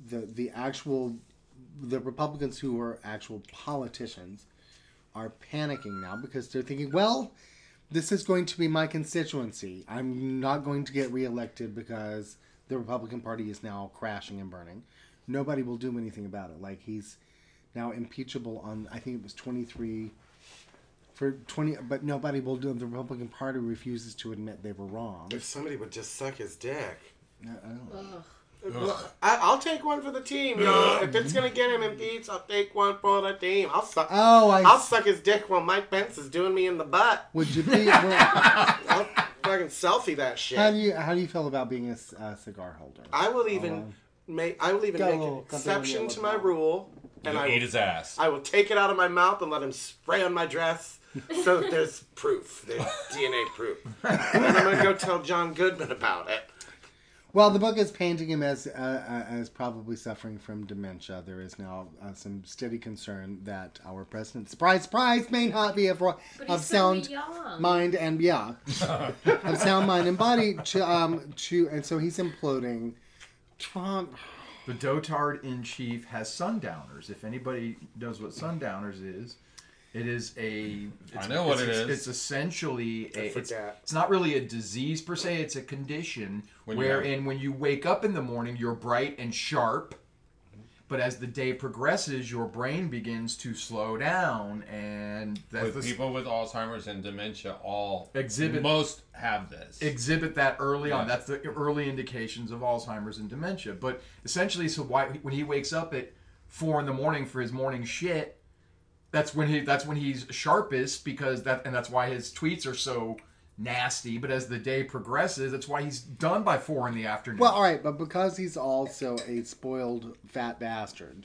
the Republicans who are actual politicians are panicking now because they're thinking, well, this is going to be my constituency. I'm not going to get reelected because the Republican Party is now crashing and burning. Nobody will do anything about it. Like, he's now impeachable on, I think it was 23 for 20, but nobody will do it. The Republican Party refuses to admit they were wrong. If somebody would just suck his dick. I don't know. I'll take one for the team. You know, if it's gonna get him impeached, I'll take one for the team. I'll suck his dick while Mike Pence is doing me in the butt. Would you be? I'll fucking selfie that shit. How do you feel about being a cigar holder? I will even make an exception to my rule, and I eat his ass. I will take it out of my mouth and let him spray on my dress. So that there's proof, there's DNA proof, and I'm gonna go tell John Goodman about it. Well, the book is painting him as probably suffering from dementia. There is now some steady concern that our president, surprise, may not be of sound mind and of sound mind and body and so he's imploding. Trump. The dotard in chief has sundowners. If anybody knows what sundowners is. It is I know what it is. It's essentially it's not really a disease per se. It's a condition wherein when you wake up in the morning, you're bright and sharp, but as the day progresses, your brain begins to slow down, and people with Alzheimer's and dementia most have this. Exhibit that early on. That's the early indications of Alzheimer's and dementia. But essentially, when he wakes up at 4 a.m. for his morning shit. That's when he's sharpest that's why his tweets are so nasty. But as the day progresses, that's why he's done by 4 p.m. Well, all right, but because he's also a spoiled fat bastard,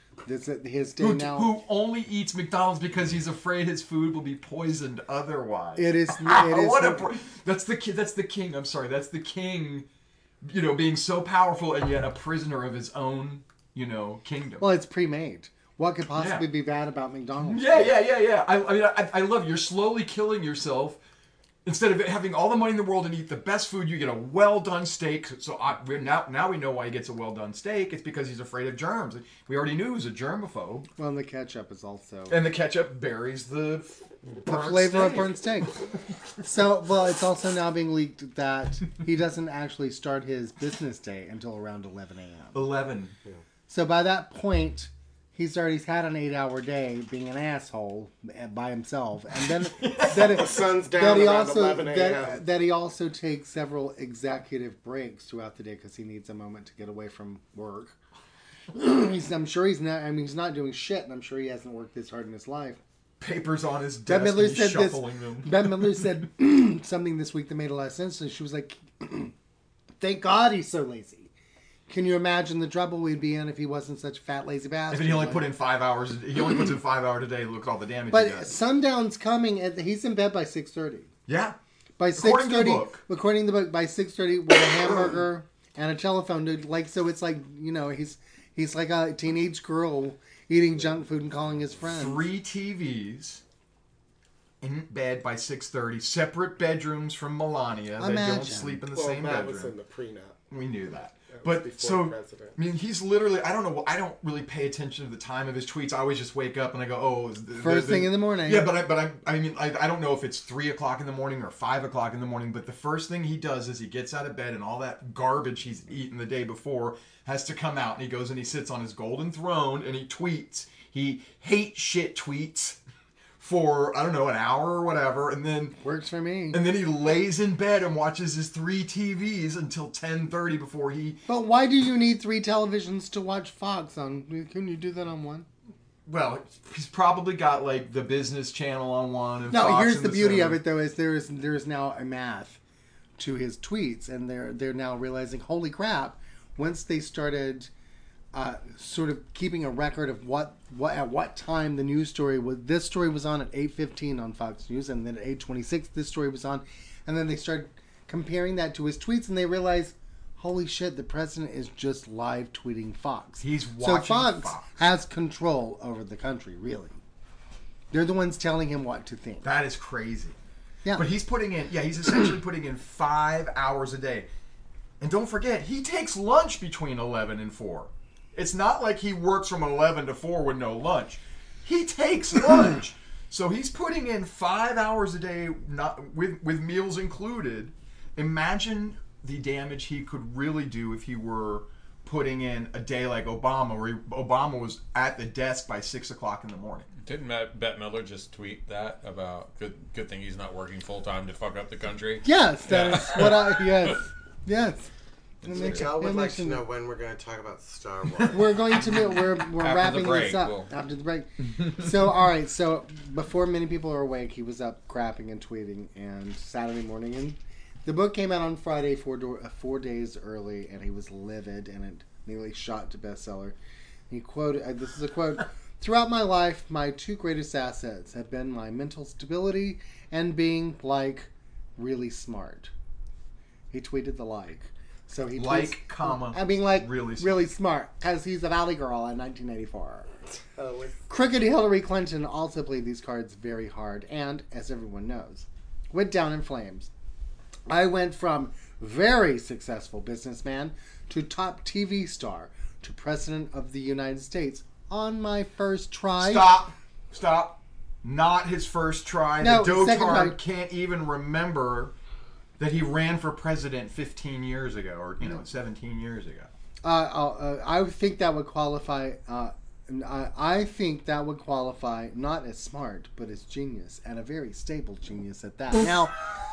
his day who only eats McDonald's because he's afraid his food will be poisoned otherwise. It is. That's the king. I'm sorry. That's the king. You know, being so powerful and yet a prisoner of his own. You know, kingdom. Well, it's pre-made. What could possibly be bad about McDonald's? Yeah. I love it. You're slowly killing yourself. Instead of having all the money in the world and eat the best food, you get a well-done steak. So now we know why he gets a well-done steak. It's because he's afraid of germs. We already knew he was a germaphobe. Well, and the ketchup is also... And the ketchup buries the flavor of burnt steak. So, well, it's also now being leaked that he doesn't actually start his business day until around 11 a.m. 11. Yeah. So by that point... He's had an 8-hour day being an asshole by himself, and then the sun's down around 11 a.m. That he also takes several executive breaks throughout the day because he needs a moment to get away from work. I'm sure he's not. I mean, he's not doing shit, and I'm sure he hasn't worked this hard in his life. Papers on his desk. And he's shuffling them. Bette Midler said something this week that made a lot of sense. So she was like, "Thank God he's so lazy." Can you imagine the trouble we'd be in if he wasn't such a fat, lazy bastard? If he only put in 5 hours, he only puts in 5 hours a day. Look at all the damage. But sundown's coming, and he's in bed by 6:30. Yeah, by 6:30. According to the book, by 6:30 with a hamburger and a telephone. Like, so it's like, you know, he's like a teenage girl eating junk food and calling his friends. 3 TVs in bed by 6:30. Separate bedrooms from Melania. They don't sleep in the same bedroom. That was in the prenup. We knew that. But so, president. I mean, he's literally, I don't really pay attention to the time of his tweets. I always just wake up and I go, oh. First thing in the morning. Yeah, I mean, I don't know if it's 3 o'clock in the morning or 5 o'clock in the morning, but the first thing he does is he gets out of bed and all that garbage he's eaten the day before has to come out. And he goes and he sits on his golden throne and he tweets. He hate shit tweets for, I don't know, an hour or whatever, and then works for me. And then he lays in bed and watches his 3 TVs until 10:30 before he. But why do you need 3 televisions to watch Fox on? Couldn't you do that on one? Well, he's probably got like the business channel on one. And no, Fox here's the beauty center. of it though: is there is now a math to his tweets, and they're now realizing, holy crap! Once they started. Sort of keeping a record of what at what time the news story was. This story was on at 8:15 on Fox News, and then at 8:26 this story was on, and then they started comparing that to his tweets, and they realized, holy shit, the president is just live tweeting Fox. He's watching Fox has control over the country. Really, they're the ones telling him what to think. That is crazy. Yeah, but he's essentially putting in 5 hours a day, and don't forget he takes lunch between 11 and 4. It's not like he works from 11 to 4 with no lunch. He takes lunch. So he's putting in 5 hours a day, not with meals included. Imagine the damage he could really do if he were putting in a day like Obama, where Obama was at the desk by 6 o'clock in the morning. Didn't Bette Midler just tweet that about good thing he's not working full time to fuck up the country? Yes, that is what I yes. Y'all would like to know when we're going to talk about Star Wars. We're going to we're wrapping this up after the break. So all right, so before many people are awake, he was up crapping and tweeting, and Saturday morning, and the book came out on Friday 4 days early, and he was livid, and it nearly shot to bestseller. He quoted, this is a quote: "Throughout my life, my 2 greatest assets have been my mental stability and being really smart." He tweeted the like. So he really smart, because he's a Valley girl in 1984. Crooked Hillary Clinton also played these cards very hard, and, as everyone knows, went down in flames. "I went from very successful businessman to top TV star to President of the United States on my first try." Stop. Not his first try. No, the dotard can't even remember that he ran for president 15 years ago, or 17 years ago. I think that would qualify. I think that would qualify not as smart, but as genius, and a very stable genius at that. Now,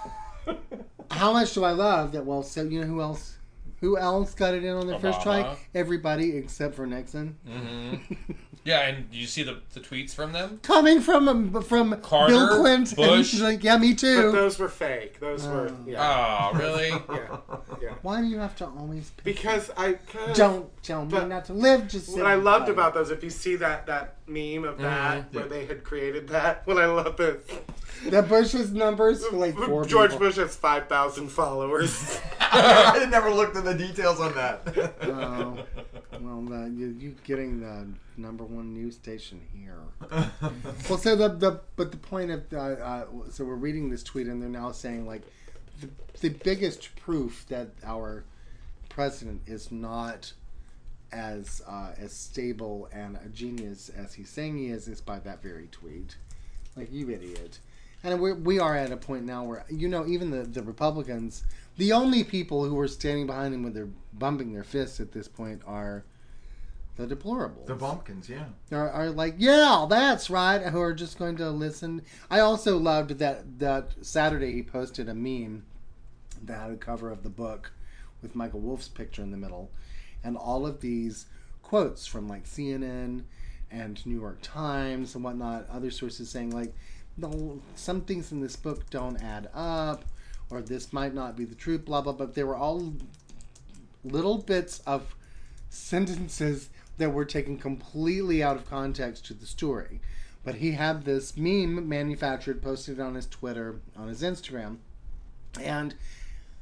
how much do I love that? Well, so you know who else? Who else got it in on their first try? Everybody except for Nixon. Mm-hmm. Yeah, and you see the tweets from them? Coming from Carter, Bill Clinton. Bush. Like, yeah, me too. But those were fake. Those were, Oh, really? Yeah. Why do you have to always pick Because don't tell me not to live, just what I loved about those, if you see that meme of that, where they had created that, what I love is that Bush's numbers for like 4 George people. Bush has 5,000 followers. I never looked at the details on that. Well, you getting the #1 news station here. Well, so the point of so we're reading this tweet, and they're now saying like the biggest proof that our president is not as stable and a genius as he's saying he is by that very tweet. Like, you idiot. And we are at a point now where, even the Republicans, the only people who are standing behind him with their bumping their fists at this point are the deplorables. The bumpkins, yeah. Are like, yeah, that's right, who are just going to listen. I also loved that Saturday he posted a meme that had a cover of the book with Michael Wolff's picture in the middle, and all of these quotes from like CNN and New York Times and whatnot, other sources saying like, no, some things in this book don't add up, or this might not be the truth, blah, blah, but they were all little bits of sentences that were taken completely out of context to the story. But he had this meme manufactured, posted on his Twitter, on his Instagram, and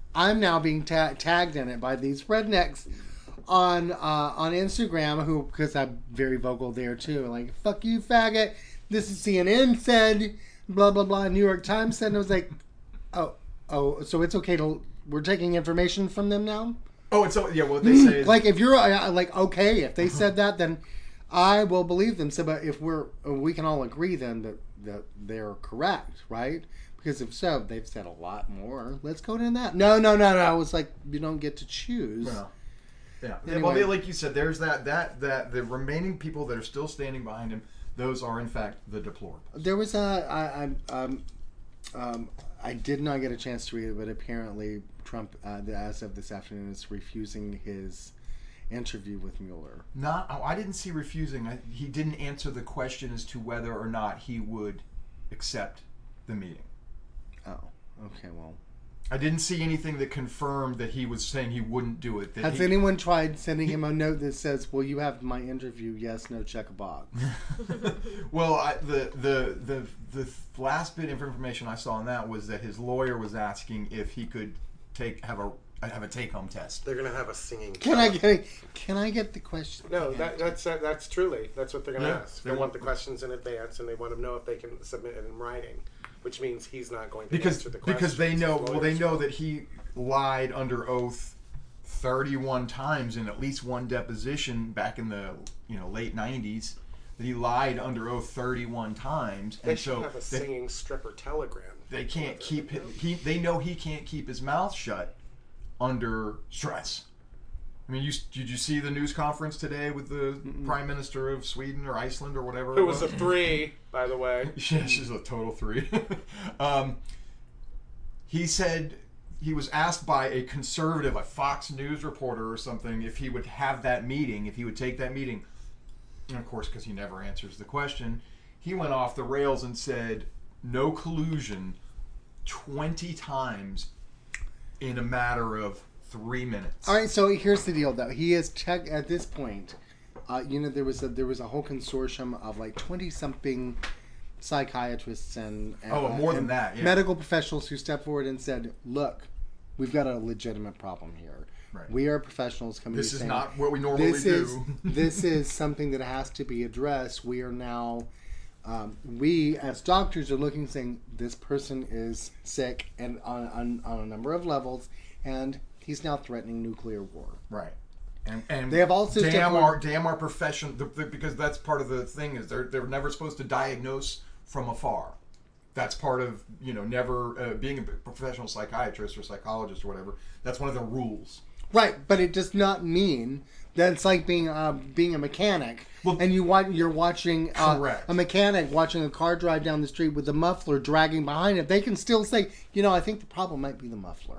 I'm now being tagged in it by these rednecks on Instagram, who, because I'm very vocal there too, like, fuck you, faggot. This is CNN said, blah, blah, blah. New York Times said, and I was like, oh, so it's okay we're taking information from them now? Oh, it's yeah. What they say is, like, if you're like, okay, if they said that, then I will believe them. So, but if we can all agree then that they're correct, right? Because if so, they've said a lot more. Let's go into that. No. It's like you don't get to choose. Well, yeah. Anyway. Well, like you said, there's that the remaining people that are still standing behind him. Those are in fact the deplorables. There was I did not get a chance to read it, but apparently Trump, as of this afternoon, is refusing his interview with Mueller. I didn't see refusing. He didn't answer the question as to whether or not he would accept the meeting. Oh, okay, well. I didn't see anything that confirmed that he was saying he wouldn't do it. Has anyone tried sending him a note that says, "Will you have my interview? Yes, no, check a box." Well, the last bit of information I saw on that was that his lawyer was asking if he could have a take-home test. They're gonna have a singing. Can I get the question? No, that's truly that's what they're gonna Yeah, ask. They want the questions in advance, and they want to know if they can submit it in writing, which means he's not going to answer the questions. Because they know that he lied under oath 31 times in at least one deposition back in the late 90s. That he lied under oath 31 times, They and should so have a singing stripper telegram. they can't keep they know he can't keep his mouth shut under stress. I mean, did you see the news conference today with the Prime Minister of Sweden or Iceland or whatever? It was a 3, by the way. Yeah, she's a total 3. He said he was asked by a conservative, a Fox News reporter or something, if he would have that meeting, if he would take that meeting. And of course, because he never answers the question, he went off the rails and said, no collusion 20 times in a matter of 3 minutes. All right, so here's the deal, though. He is at this point. There was a whole consortium of like 20-something psychiatrists and more than that, yeah. medical professionals who stepped forward and said, "Look, we've got a legitimate problem here. Right. We are professionals coming. This to is saying, not what we normally do. This is something that has to be addressed. We are now." We as doctors are looking, saying this person is sick and on a number of levels, and he's now threatening nuclear war. Right. And they have also damn our profession, because that's part of the thing is they're never supposed to diagnose from afar. That's part of never being a professional psychiatrist or psychologist or whatever. That's one of the rules. Right, but it does not mean that it's like being a mechanic, and you're watching a mechanic watching a car drive down the street with the muffler dragging behind it. They can still say, I think the problem might be the muffler.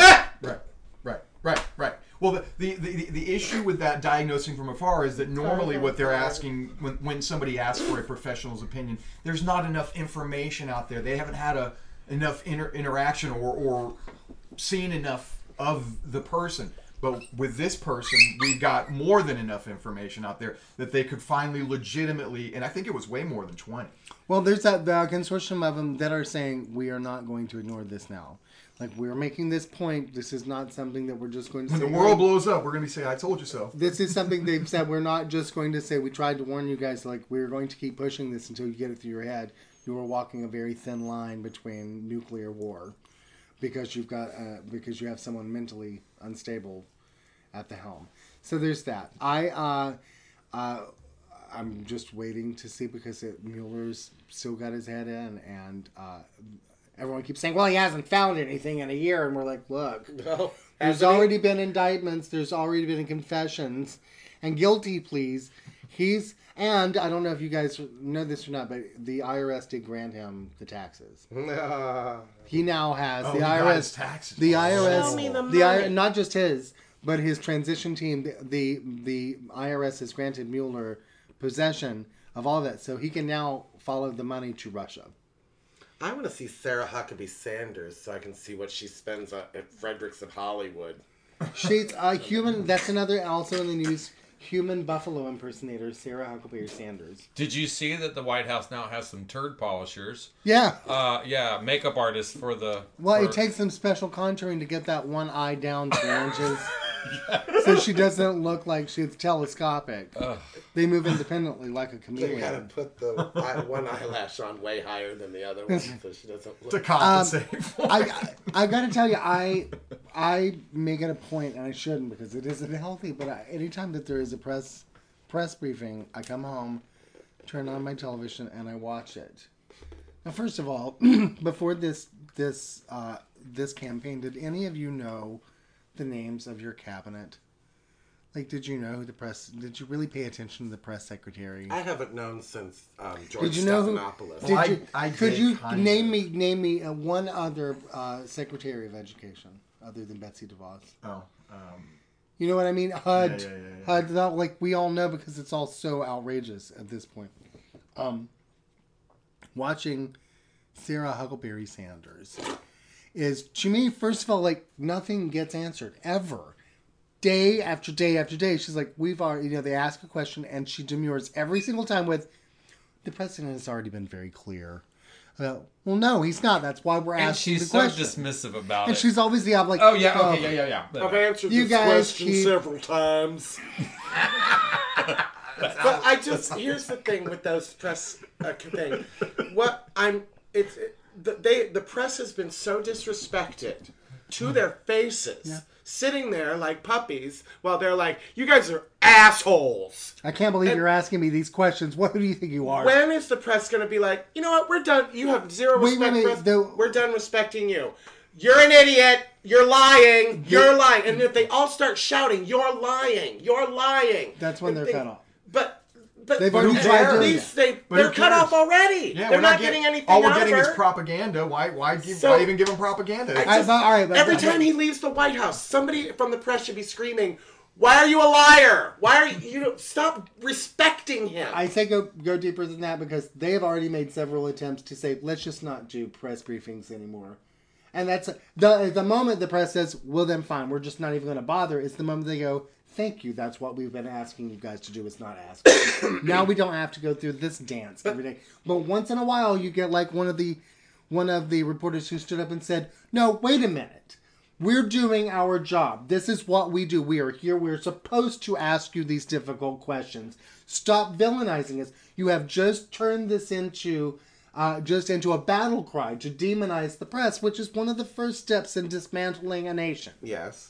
Right. Well, the issue with that diagnosing from afar is that normally what they're asking when somebody asks for a professional's opinion, there's not enough information out there. They haven't had enough interaction or seen enough of the person. But with this person, we got more than enough information out there that they could finally legitimately, and I think it was way more than 20. Well, there's the consortium of them that are saying, we are not going to ignore this now. Like, we're making this point. This is not something that we're just going to say. When the world blows up, we're going to say, I told you so. This is something they've said. We're not just going to say, we tried to warn you guys. Like, we're going to keep pushing this until you get it through your head. You are walking a very thin line between nuclear war because you have someone mentally unstable at the helm. So there's that. I'm just waiting to see because Mueller's still got his head in, and everyone keeps saying, well, he hasn't found anything in a year, and we're like, look, there's already been indictments, there's already been confessions, and guilty pleas. And I don't know if you guys know this or not, but the IRS did grant him the taxes. He now has the IRS taxes. The IRS, Show me the money. not just his, but his transition team. The IRS has granted Mueller possession of all that, so he can now follow the money to Russia. I want to see Sarah Huckabee Sanders so I can see what she spends at Fredericks of Hollywood. She's a human. That's another also in the news. human buffalo impersonator Sarah Huckleberry Sanders. Did you see that the White House now has some turd polishers? Yeah. Yeah, makeup artists for the... Well, for... it takes some special contouring to get that one eye down 2 inches. So she doesn't look like she's telescopic. They move independently like a chameleon. They gotta put the one eyelash on way higher than the other one so she doesn't look... To compensate. I gotta tell you, I make it a point, and I shouldn't because it isn't healthy, but anytime that there is a press briefing, I come home, turn on my television, and I watch it. Now, first of all, before this campaign, did any of you know the names of your cabinet? Like, did you know who did you really pay attention to the press secretary? I haven't known since George Did you know Stephanopoulos. Could you name me one other Secretary of Education other than Betsy DeVos? You know what I mean? HUD. Yeah. HUD, like we all know because it's all so outrageous at this point. Watching Sarah Huckleberry Sanders is, to me, first of all, like, nothing gets answered ever. Day after day after day, she's like, we've already, they ask a question and she demurs every single time with, the president has already been very clear. Well, no, he's not. That's why we're asking the question. And she's so dismissive about it. And she's always the like, oh, yeah, okay, yeah. I've answered this question several times. But here's the thing with those press thing. The press has been so disrespected to their faces, sitting there like puppies while they're like, you guys are assholes. I can't believe you're asking me these questions. What do you think you are? When is the press going to be like, you know what, we're done. You have zero respect for us. We're done respecting you. You're an idiot. You're lying. You're lying. And if they all start shouting, you're lying. You're lying. That's when they're cut off. But they've already tried at least they're cut off already. Yeah, they're not getting anything all we're out getting of is her. Propaganda. Why even give them propaganda? Every time he leaves the White House, somebody from the press should be screaming, "Why are you a liar? Why are you stop respecting him?" I say go deeper than that because they have already made several attempts to say, let's just not do press briefings anymore. And that's the moment the press says, well, then fine, we're just not even going to bother. It's the moment they go, thank you. That's what we've been asking you guys to do, is not ask. Now we don't have to go through this dance every day. But once in a while, you get like one of the reporters who stood up and said, no, wait a minute. We're doing our job. This is what we do. We are here. We're supposed to ask you these difficult questions. Stop villainizing us. You have just turned this into a battle cry to demonize the press, which is one of the first steps in dismantling a nation. Yes.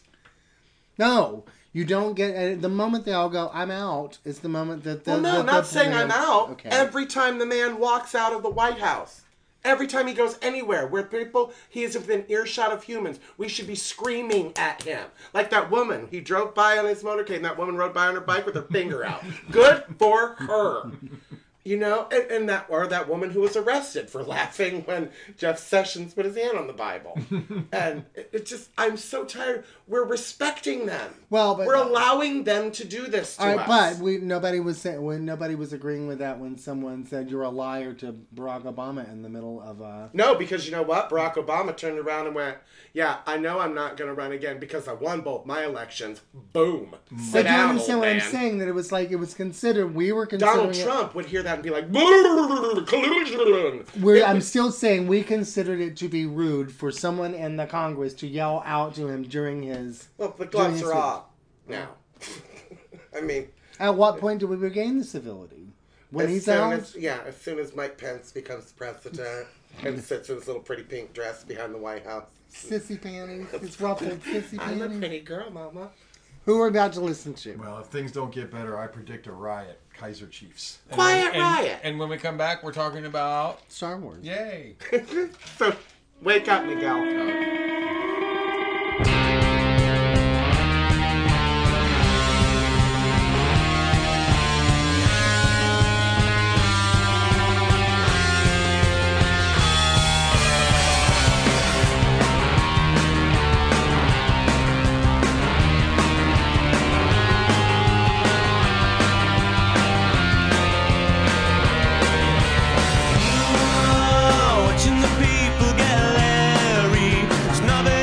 No, you don't get... The moment they all go, I'm out, is the moment that... not saying I'm out. Okay. Every time the man walks out of the White House, every time he goes anywhere where he is within earshot of humans, we should be screaming at him. Like that woman. He drove by on his motorcade and that woman rode by on her bike with her finger out. Good for her. You know, and that woman who was arrested for laughing when Jeff Sessions put his hand on the Bible. And it just, I'm so tired. We're respecting them. Well, but we're allowing them to do this to us. But nobody was agreeing with that when someone said you're a liar to Barack Obama in the middle of a... No, because you know what? Barack Obama turned around and went, yeah, I know I'm not going to run again because I won both my elections. Boom. But do you understand what I'm saying? That it was considered, we were considering Donald Trump would hear that and be like, I'm still saying we considered it to be rude for someone in the Congress to yell out to him during his... Well, the gloves are off now. I mean... At what point do we regain the civility? When he's out? As soon as Mike Pence becomes president and sits in his little pretty pink dress behind the White House. Sissy panties. It's ruffled sissy panties. I'm a pretty girl, Mama. Who we're about to listen to. Well, if things don't get better, I predict a riot. Kaiser Chiefs. Riot. And when we come back, we're talking about... Star Wars. Yay. So, wake up, Miguel. Watching the people get Larry. There's nothing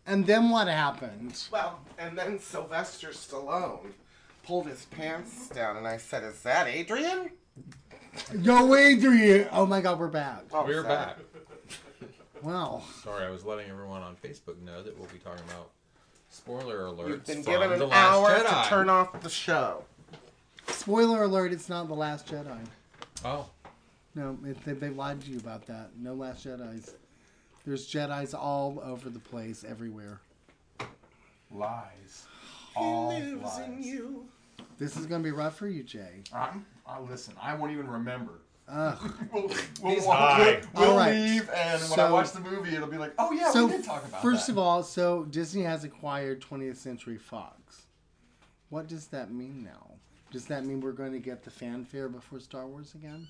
And then what happened? Well, and then Sylvester Stallone pulled his pants down, and I said, "Is that Adrian?" Yo, Adrian! Oh my God, we're back. Oh, We're back. Wow. Sorry, I was letting everyone on Facebook know that we'll be talking about spoiler alerts. You've been from given The an Last hour Jedi. to turn off the show. Spoiler alert, it's not The Last Jedi. Oh. No, they lied to you about that. No Last Jedis. There's Jedis all over the place, everywhere. Lies. All lives lies. in you. This is going to be rough for you, Jay. Listen, I won't even remember. Ugh. We'll All right. leave, and when I watch the movie, it'll be like, oh yeah, so we did talk about first that. of all, so Disney has acquired 20th Century Fox. What does that mean now? Does that mean we're going to get the fanfare before Star Wars again?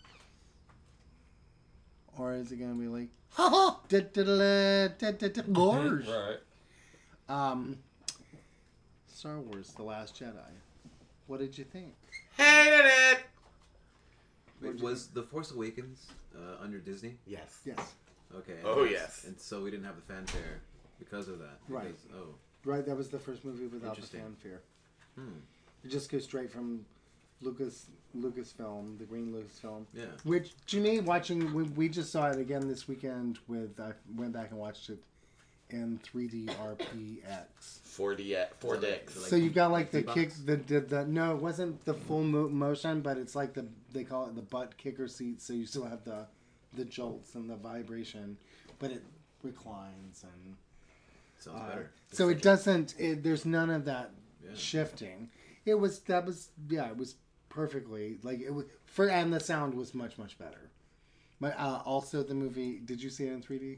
Or is it going to be like, ha ha, Wars? Right. Star Wars: The Last Jedi. What did you think? Hated it. Wait, was The Force Awakens under Disney? Yes. Yes. Okay. Oh, yes. And so we didn't have the fanfare because of that. Right. Because, Right, that was the first movie without the Interesting. fanfare. Hmm. It just goes straight from Lucasfilm, the Green Lucasfilm. Yeah. Which, to me, we just saw it again this weekend I went back and watched it in 3D RPX. 4DX. So you got like the kicks, the no, it wasn't the full motion, but it's like they call it the butt kicker seat, so you still have the jolts and the vibration, but it reclines and sounds better. So it doesn't. There's none of that shifting. It was perfectly like it was and the sound was much better. But also the movie. Did you see it in 3D?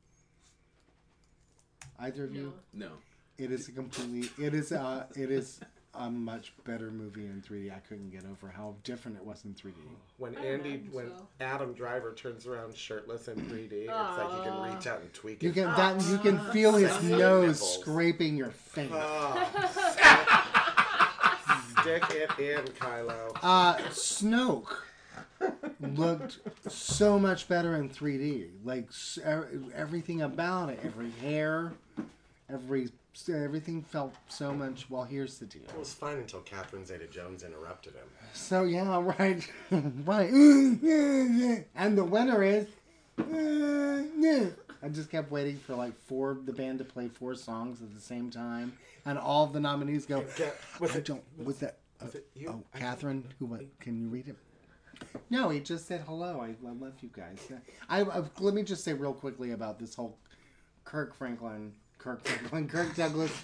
Either of you? No. It is it is a much better movie in 3D. I couldn't get over how different it was in 3D. When Adam Driver turns around shirtless in 3D, it's like you can reach out and tweak it. You can feel his nose scraping your face. Stick it in, Kylo. Snoke looked so much better in 3D. Like everything about it, every hair, everything felt so much. Well, here's the deal. It was fine until Catherine Zeta-Jones interrupted him. So yeah, right, right. And the winner is. I just kept waiting for like the band to play 4 songs at the same time, and all of the nominees go. Catherine? Can you read it? No, he just said hello. I love you guys. Let me just say real quickly about this whole Kirk Douglas.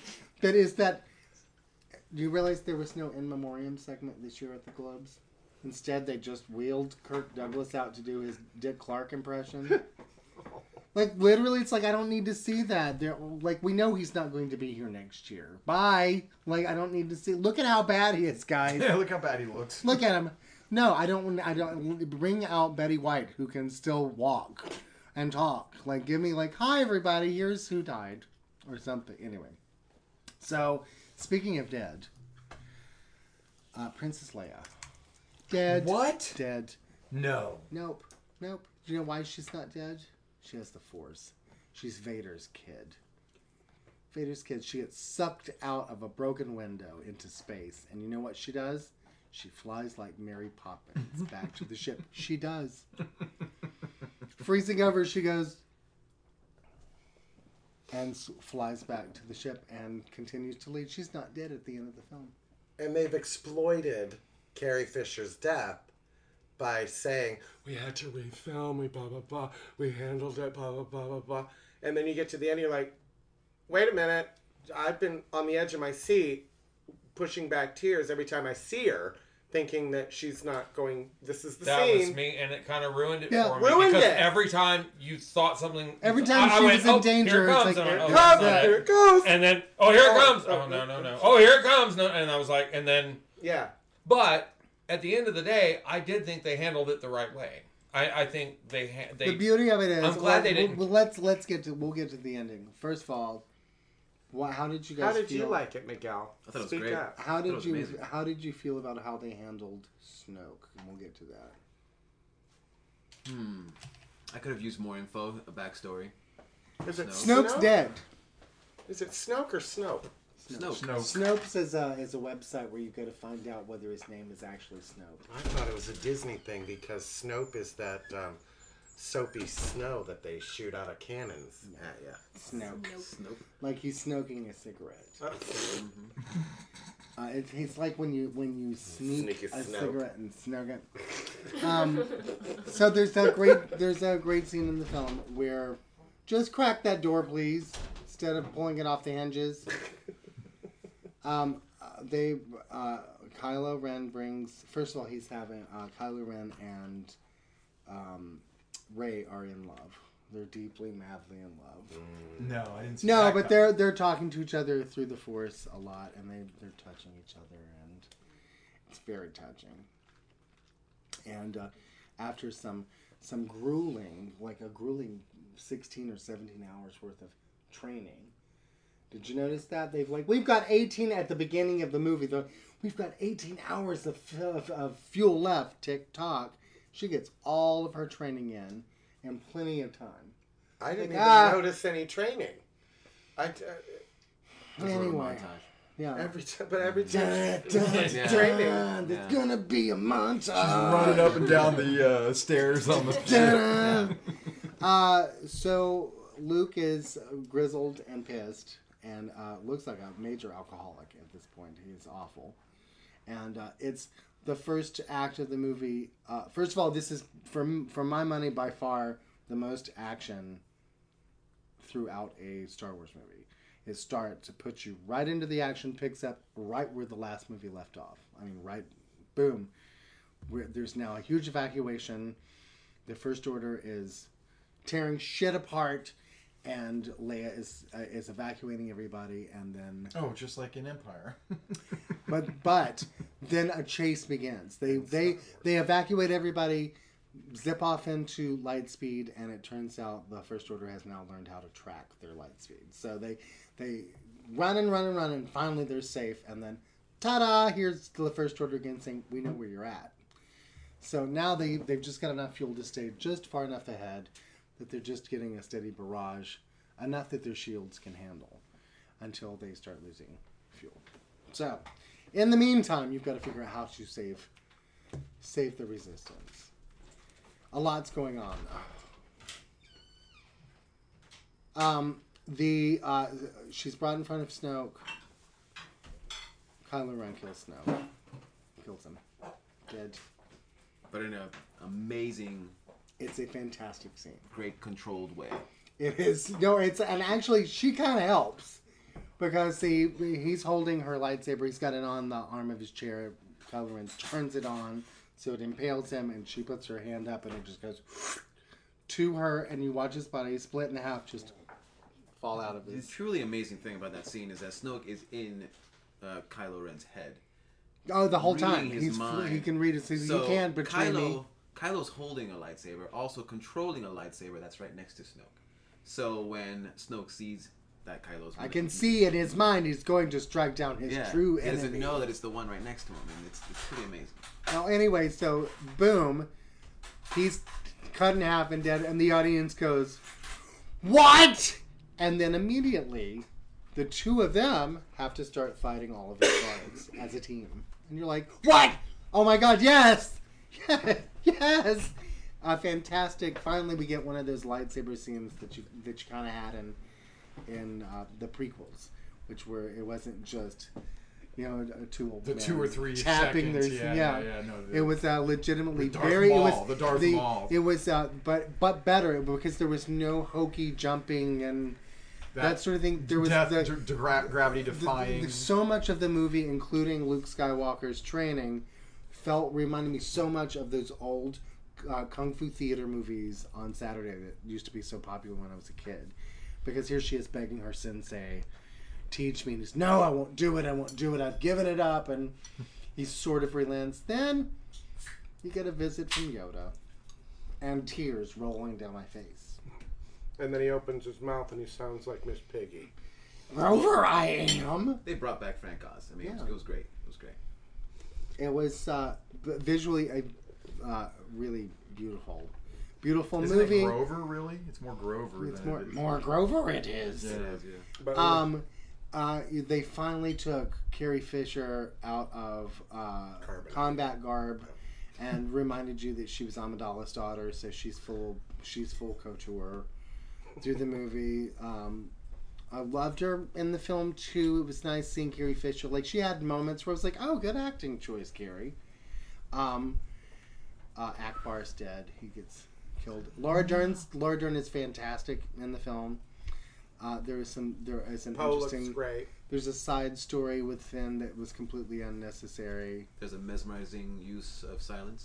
Do you realize there was no in memoriam segment this year at the Globes? Instead, they just wheeled Kirk Douglas out to do his Dick Clark impression. Like, literally, it's like, I don't need to see that. Like, we know he's not going to be here next year. Bye. Like, I don't need to see. Look at how bad he is, guys. Yeah, look how bad he looks. Look at him. No, I don't. Bring out Betty White, who can still walk and talk. Like, give me, like, hi, everybody, here's who died. Or something. Anyway. So, speaking of dead, Princess Leia. Dead. What? Dead. No. Nope. Do you know why she's not dead? She has the Force. She's Vader's kid. She gets sucked out of a broken window into space. And you know what she does? She flies like Mary Poppins back to the ship. She does. Freezing over, she goes and flies back to the ship and continues to lead. She's not dead at the end of the film. And they've exploited Carrie Fisher's death by saying, we had to refilm, we blah, blah, blah, we handled it, blah, blah, blah, blah, blah. And then you get to the end, you're like, wait a minute, I've been on the edge of my seat, pushing back tears every time I see her, thinking that she's not going, this is the scene. That was me, and it kind of ruined it for me. Ruined because it. every time you thought something... Every time she was in danger, here it comes. it's like, here it goes. And then, here it comes. Oh, no. Oh, here it comes. No. And I was like, and then... Yeah. But... At the end of the day, I did think they handled it the right way. I think they. The beauty of it is, I'm glad they didn't. We'll get to the ending. First of all, how did you guys? How did you like it, Miguel? I thought it was great. Up. How did you feel about how they handled Snoke? And we'll get to that. I could have used more info, a backstory. Is it Snoke's dead. Is it Snoke or Snope? Snopes is a website where you go to find out whether his name is actually Snope. I thought it was a Disney thing because Snope is that soapy snow that they shoot out of cannons. Yeah. Snoke. Like he's smoking a cigarette. It's like when you sneak a cigarette and snog it. So there's a great scene in the film where just crack that door, please, instead of pulling it off the hinges. Kylo Ren brings. First of all, he's having Kylo Ren and Rey are in love. They're deeply, madly in love. No, I didn't see No, that but coming. they're talking to each other through the Force a lot, and they're touching each other, and it's very touching. And after some grueling, like a grueling 16 or 17 hours worth of training. Did you notice that? We've got 18 at the beginning of the movie. We've got 18 hours of fuel left. Tick tock. She gets all of her training in plenty of time. I didn't even notice any training. Anyway. Yeah. Every time training. There's gonna be a montage. She's running up and down the stairs on the So Luke is grizzled and pissed, and looks like a major alcoholic at this point. He is awful, and it's the first act of the movie. First of all, this is for my money by far the most action throughout a Star Wars movie. It starts to put you right into the action, picks up right where the last movie left off. I mean, right, boom. There's now a huge evacuation. The First Order is tearing shit apart, and Leia is evacuating everybody, and then just like in Empire. but then a chase begins. They evacuate everybody, zip off into light speed, and it turns out the First Order has now learned how to track their light speed. So they run, and finally they're safe, and then ta-da! Here's the First Order again saying, "We know where you're at." So now they've just got enough fuel to stay just far enough ahead that they're just getting a steady barrage, enough that their shields can handle until they start losing fuel. So, in the meantime, you've got to figure out how to save the Resistance. A lot's going on. She's brought in front of Snoke. Kylo Ren kills Snoke. Kills him. Dead. But in an amazing... It's a fantastic scene. Great controlled way. It is. No, and actually she kind of helps. Because he's holding her lightsaber. He's got it on the arm of his chair. Kylo Ren turns it on so it impales him, and she puts her hand up, and it just goes to her, and you watch his body split in half, just fall out of his... The truly amazing thing about that scene is that Snoke is in Kylo Ren's head. Oh, the whole time. His mind. He can read it. So he can't betray me. Kylo's holding a lightsaber, also controlling a lightsaber that's right next to Snoke. So when Snoke sees that Kylo's... I can see in his mind he's going to strike down his true enemy. He doesn't know that it's the one right next to him, and it's pretty amazing. Well, anyway, so boom, he's cut in half and dead, and the audience goes, "What?" And then immediately, the two of them have to start fighting all of his guards as a team, and you're like, "What? Oh my God, yes, yes!" Fantastic! Finally, we get one of those lightsaber scenes that you kind of had in the prequels, which were it wasn't just. Two old men two or three tapping seconds. their No, it was legitimately the Darth very. Maul, It was the Darth Maul. It was but better because there was no hokey jumping and that sort of thing. There was gravity defying. So much of the movie, including Luke Skywalker's training, reminded me so much of those old kung fu theater movies on Saturday that used to be so popular when I was a kid. Because here she is begging her sensei, "Teach me." And he's, "No, I won't do it. I've given it up." And he sort of relents. Then you get a visit from Yoda and tears rolling down my face. And then he opens his mouth and he sounds like Miss Piggy. Rover I am. They brought back Frank Oz. I mean, it was great. It was great. It was visually really beautiful. Beautiful Isn't movie. it Grover, really? It's more Grover. It's than more, it is. more Grover it is. Yeah, it is, But They finally took Carrie Fisher out of combat garb and reminded you that she was Amidala's daughter, so she's full couture through the movie. I loved her in the film too. It was nice seeing Carrie Fisher. Like, she had moments where I was like, "Oh, good acting choice, Carrie." Akbar's dead. He gets killed. Laura Dern is fantastic in the film. There is an Poe looks interesting. great. There's a side story with Finn that was completely unnecessary. There's a mesmerizing use of silence.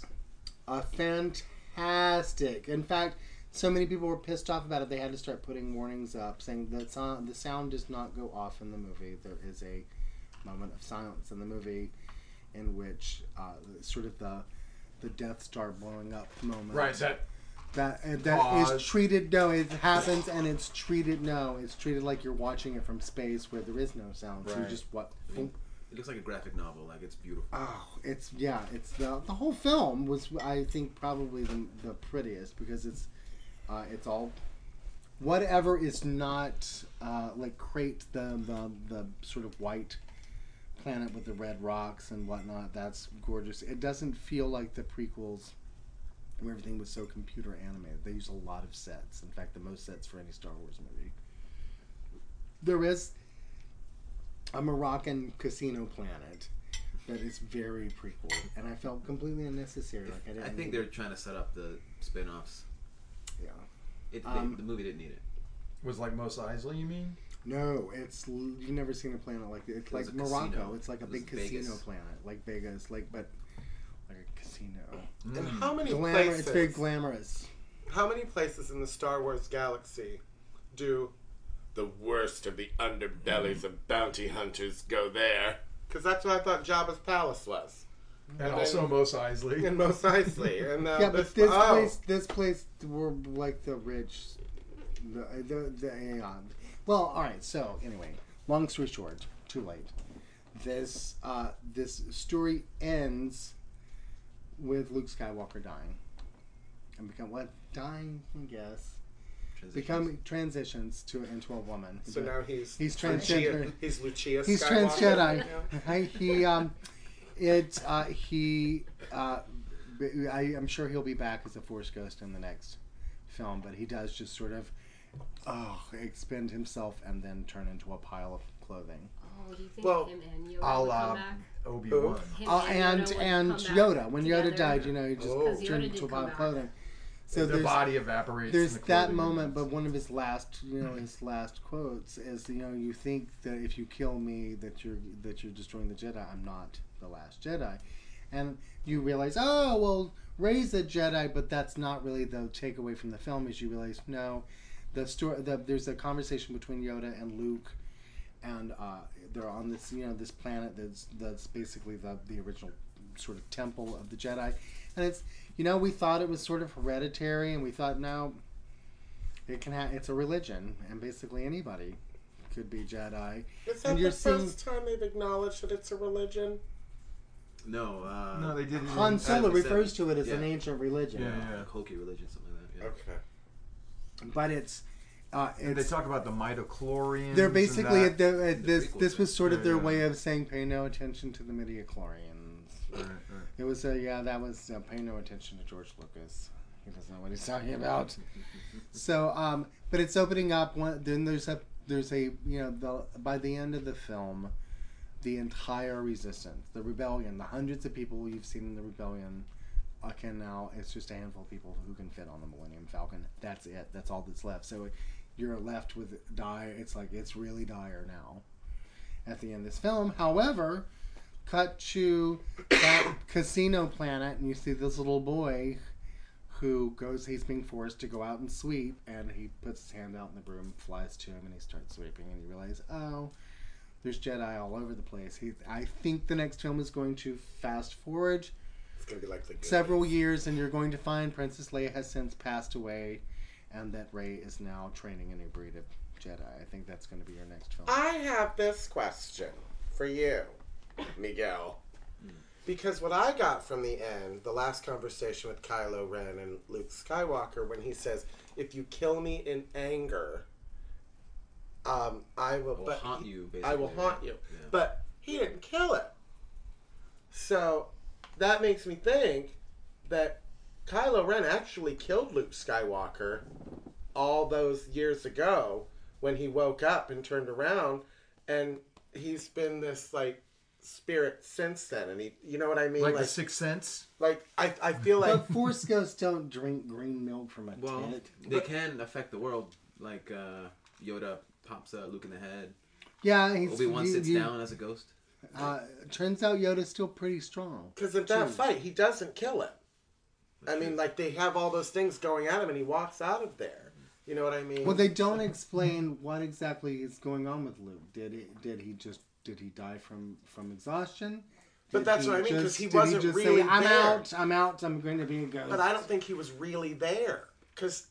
Fantastic. In fact, so many people were pissed off about it. They had to start putting warnings up saying that the sound does not go off in the movie. There is a moment of silence in the movie in which sort of the Death Star blowing up moment. Right. That Pause. is treated. No, it happens, and it's treated. No, it's treated like you're watching it from space, where there is no sound. So you Right. just what? It looks like a graphic novel. Like, it's beautiful. Oh, it's the whole film was, I think, probably the prettiest because it's all whatever is not like Crate, the sort of white planet with the red rocks and whatnot. That's gorgeous. It doesn't feel like the prequels where everything was so computer animated. They use a lot of sets. In fact, the most sets for any Star Wars movie. There is a Moroccan casino planet that is very prequel, and I felt completely unnecessary. Like I think they're trying to set up the spin-offs. Yeah. The movie didn't need it. Was like Mos Eisley, you mean? No, you've never seen a planet like that. It's was like a Morocco. casino. It's like a It big was casino Vegas. planet, like Vegas, like a casino. And how many Glamour. places? It's very glamorous. How many places in the Star Wars galaxy do the worst of the underbellies of bounty hunters go there? Because that's what I thought Jabba's palace was. And also Mos Eisley. And Mos Eisley. And Yeah, but this place were like the rich, the Aeon. Well, all right. So anyway, long story short, too late. This story ends with Luke Skywalker dying, and dying, I guess. Transitions into a woman. So now he's transgender. He's Lucia Skywalker. He's trans Jedi. I'm sure he'll be back as a Force ghost in the next film, but he does just sort of expend himself and then turn into a pile of clothing. Oh, do you think him and Yoda will come back? Obi-Wan. And Yoda. When Yoda together? died, he just 'Cause turned Yoda into a did pile come of clothing. So the body evaporates. There's in the that clothing. moment, but one of his last, his last quotes is, you think that if you kill me, that you're destroying the Jedi. I'm not the last Jedi, and you realize, oh well, Rey's a Jedi, but that's not really the takeaway from the film. Is you realize no, the story. There's a conversation between Yoda and Luke, and they're on this this planet that's basically the original sort of temple of the Jedi, and it's. We thought it was sort of hereditary, and we thought, no, it's a religion, and basically anybody could be Jedi. Is that the first time they've acknowledged that it's a religion? No. No, they didn't. Han Solo refers to it as an ancient religion. Yeah. Hoki religion, something like that. Yeah. Okay. But it's and they talk about the midichlorians. They're basically and this was sort of their way of saying pay no attention to the midichlorians. Right. It was that was pay no attention to George Lucas. He doesn't know what he's talking about. So, but it's opening up. Then there's a by the end of the film, the entire resistance, the rebellion, the hundreds of people you've seen in the rebellion, it's just a handful of people who can fit on the Millennium Falcon. That's it. That's all that's left. So you're left with dire. It's like it's really dire now. At the end of this film, however. Cut to that casino planet, and you see this little boy who he's being forced to go out and sweep, and he puts his hand out, and the broom flies to him, and he starts sweeping, and you realize, oh, there's Jedi all over the place. I think the next film is going to fast forward It's going to be like the several years, and you're going to find Princess Leia has since passed away, and that Rey is now training a new breed of Jedi. I think that's going to be your next film. I have this question for you, Miguel. Because what I got from the end, the last conversation with Kylo Ren and Luke Skywalker, when he says, "If you kill me in anger, I will haunt you." Basically, I will haunt you. Yeah. But he didn't kill it. So that makes me think that Kylo Ren actually killed Luke Skywalker all those years ago when he woke up and turned around, and he's been this like spirit since then. And he, you know what I mean? Like the Sixth Sense. Like I feel like But Force ghosts don't drink green milk from a tit. They can affect the world. Like Yoda pops Luke in the head. Yeah, Obi-Wan sits down as a ghost. Turns out Yoda's still pretty strong. because in that fight he doesn't kill him. I mean, like they have all those things going at him, and he walks out of there. You know what I mean? Well, they don't explain what exactly is going on with Luke. Did he die from exhaustion? But that's what I mean, because he did wasn't just really say, I'm there. out, I'm going to be a ghost. But I don't think he was really there, because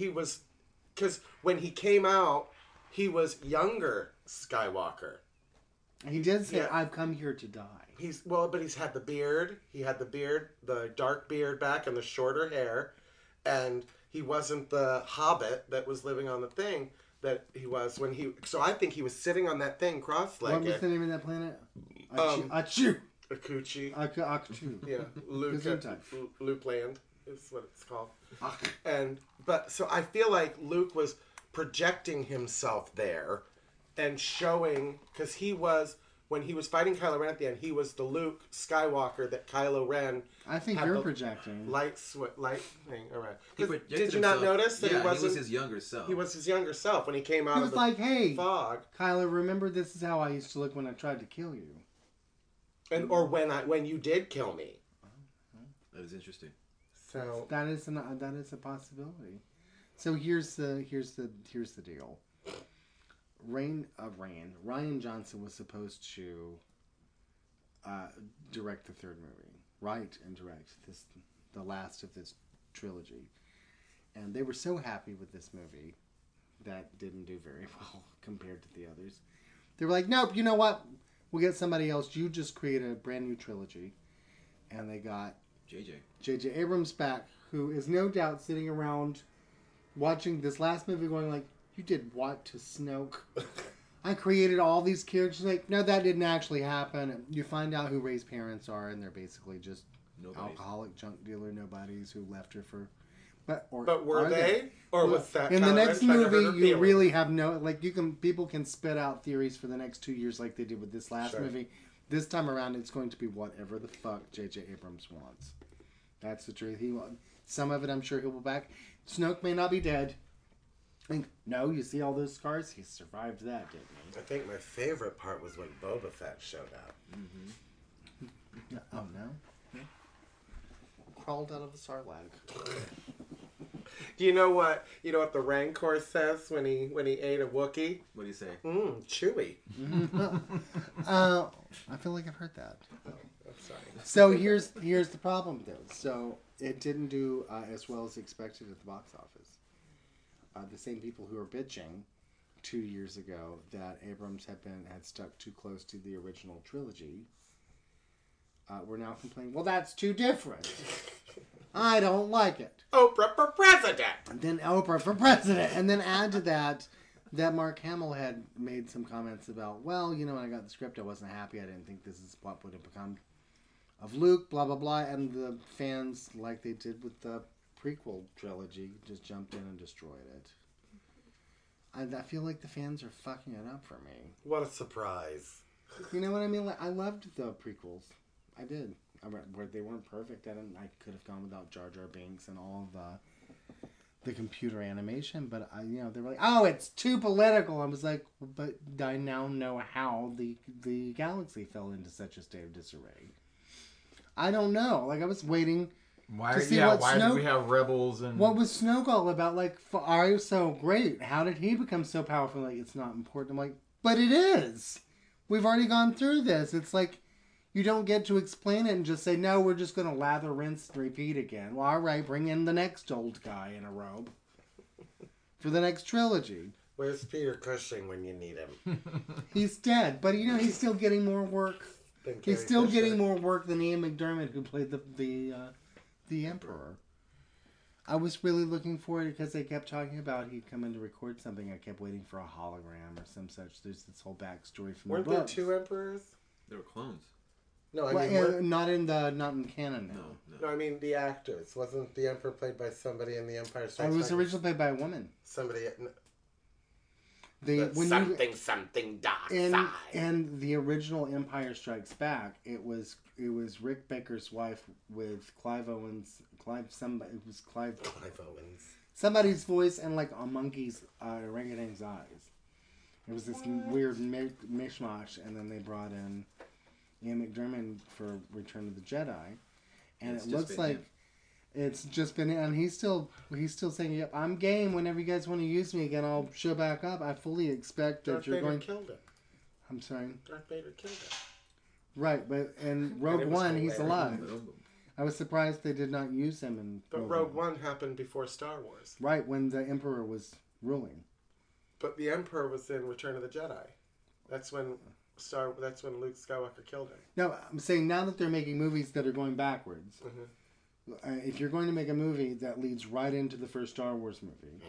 when he came out, he was younger Skywalker. He did say, Yeah. I've come here to die. But he's had the beard. He had the beard, the dark beard back, and the shorter hair, and he wasn't the hobbit that was living on the thing that he was when he. So I think he was sitting on that thing cross-legged. What was the name of that planet? Akuchi. Akuchi. Yeah, Luke Land is what it's called. So I feel like Luke was projecting himself there and showing, because he was, when he was fighting Kylo Ren at the end, he was the Luke Skywalker that Kylo Ren. I think you're projecting. Light thing around. He Did projected you not himself. notice that Yeah, he wasn't? he was his younger self. He was his younger self when he came out He of was the like, hey, fog. Kylo, remember this is how I used to look when I tried to kill you. Or when you did kill me. That is interesting. So that is a possibility. So here's the deal. Ryan Johnson was supposed to direct the third movie, write and direct the last of this trilogy, and they were so happy with this movie that didn't do very well compared to the others. They were like, nope, you know what? We'll get somebody else. You just create a brand new trilogy, and they got J.J. Abrams back, who is no doubt sitting around watching this last movie going like, you did what to Snoke? I created all these characters. Like, no, that didn't actually happen. You find out who Rey's parents are, and they're basically just alcoholic junk dealer nobodies who left her for... But were they? Or was that in the next movie? You feeling? really have no like. People can spit out theories for the next 2 years like they did with this last movie. This time around, it's going to be whatever the fuck J.J. Abrams wants. That's the truth. Some of it, I'm sure he'll be back. Snoke may not be dead. No, you see all those scars? He survived that, didn't he? I think my favorite part was when Boba Fett showed up. Mm-hmm. Oh no! Crawled out of the Sarlacc. Do you know what? You know what the Rancor says when he ate a Wookiee? What do you say? Chewy. I feel like I've heard that. Oh, I'm sorry. So here's the problem though. So it didn't do as well as expected at the box office. The same people who were bitching 2 years ago that Abrams had stuck too close to the original trilogy were now complaining. Well, that's too different. I don't like it. Oprah for president. And then Oprah for president. And then add to that Mark Hamill had made some comments about, well, when I got the script, I wasn't happy. I didn't think this is what would have become of Luke, blah, blah, blah. And the fans, like they did with the prequel trilogy, just jumped in and destroyed it. I feel like the fans are fucking it up for me. What a surprise. You know what I mean? Like, I loved the prequels. I did. Where they weren't perfect. I could have gone without Jar Jar Binks and all of the computer animation, but they were like, oh, it's too political. I was like, but I now know how the galaxy fell into such a state of disarray. I don't know. Like, I was waiting to see why do we have rebels and what was Snoke all about? Like, are you so great? How did he become so powerful? Like, it's not important. I'm like, but it is. We've already gone through this. It's like, you don't get to explain it and just say, no, we're just going to lather, rinse, and repeat again. Well, all right, bring in the next old guy in a robe for the next trilogy. Where's Peter Cushing when you need him? He's dead, but he's still getting more work He's still getting more work than Ian McDermott, who played the Emperor. I was really looking forward because they kept talking about he'd come in to record something. I kept waiting for a hologram or some such. There's this whole backstory from Weren't the there books. 2 emperors? There were clones. No, I Well, mean not in canon now. No, I mean the actors. Wasn't the Emperor played by somebody in The Empire Strikes Back? It was originally played by a woman. Somebody. Something dark in the original Empire Strikes Back, it was Rick Baker's wife with Clive Owens. Clive Owens. Somebody's voice and like a monkey's orangutan's eyes. It was this weird mishmash, and then they brought in Ian McDermott for Return of the Jedi, and it looks like it's just been, and he's still saying, "Yep, I'm game. Whenever you guys want to use me again, I'll show back up." I fully expect that you're going. Killed him. I'm sorry. Darth Vader killed him. Right, but in Rogue One, he's alive. I was surprised they did not use him in. But Rogue One happened before Star Wars. Right, when the Emperor was ruling. But the Emperor was in Return of the Jedi. That's when Luke Skywalker killed him. No, I'm saying now that they're making movies that are going backwards. If you're going to make a movie that leads right into the first Star Wars movie,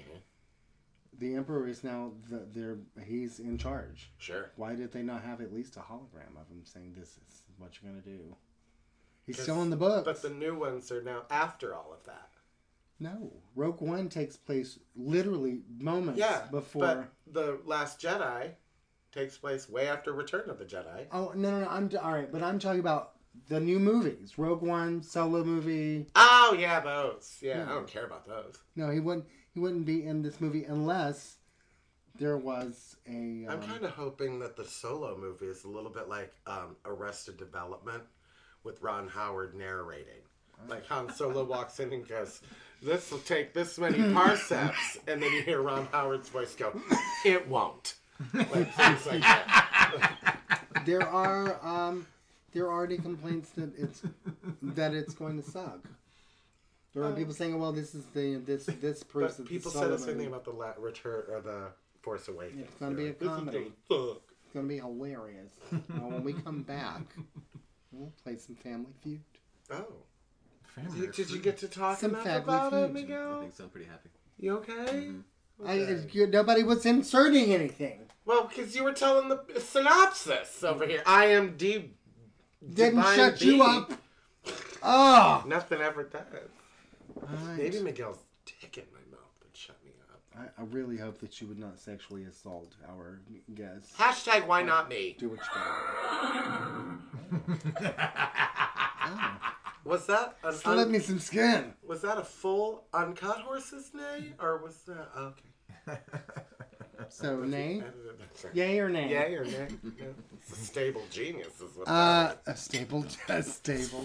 the Emperor is now he's in charge. Sure. Why did they not have at least a hologram of him saying this is what you're going to do? He's still in the books. But the new ones are now after all of that. No. Rogue One takes place literally moments before. But The Last Jedi takes place way after Return of the Jedi. Oh, no. All right, but I'm talking about the new movies. Rogue One, Solo movie. Oh, yeah, those. Yeah, I don't care about those. No, he wouldn't be in this movie unless there was a... I'm kind of hoping that the Solo movie is a little bit like Arrested Development with Ron Howard narrating. Like Han Solo walks in and goes, "This will take this many parsecs," and then you hear Ron Howard's voice go, "It won't." Like things like that. There are already complaints that it's going to suck. There are people saying, "Well, this is this person." But people said the same thing about the Return or the Force Awakens. It's going to be a comedy. It's going to be hilarious. When we come back, we'll play some Family Feud. Oh. Did you get to talk enough Family about it, Feud. Miguel? I think so. I'm pretty happy. You okay? Nobody was inserting anything. Well, because you were telling the synopsis over here. I am Didn't Divine shut B. you up. Oh. Nothing ever does. Right. Maybe Miguel's dick in my mouth would shut me up. I really hope that you would not sexually assault our guests. Hashtag why not me? Do what you gotta do. Was that Slip me some skin. Was that a full uncut horse's neigh, or was that okay? So nay, yay or nay? Yay or nay? It's a stable genius, is what. A stable genius.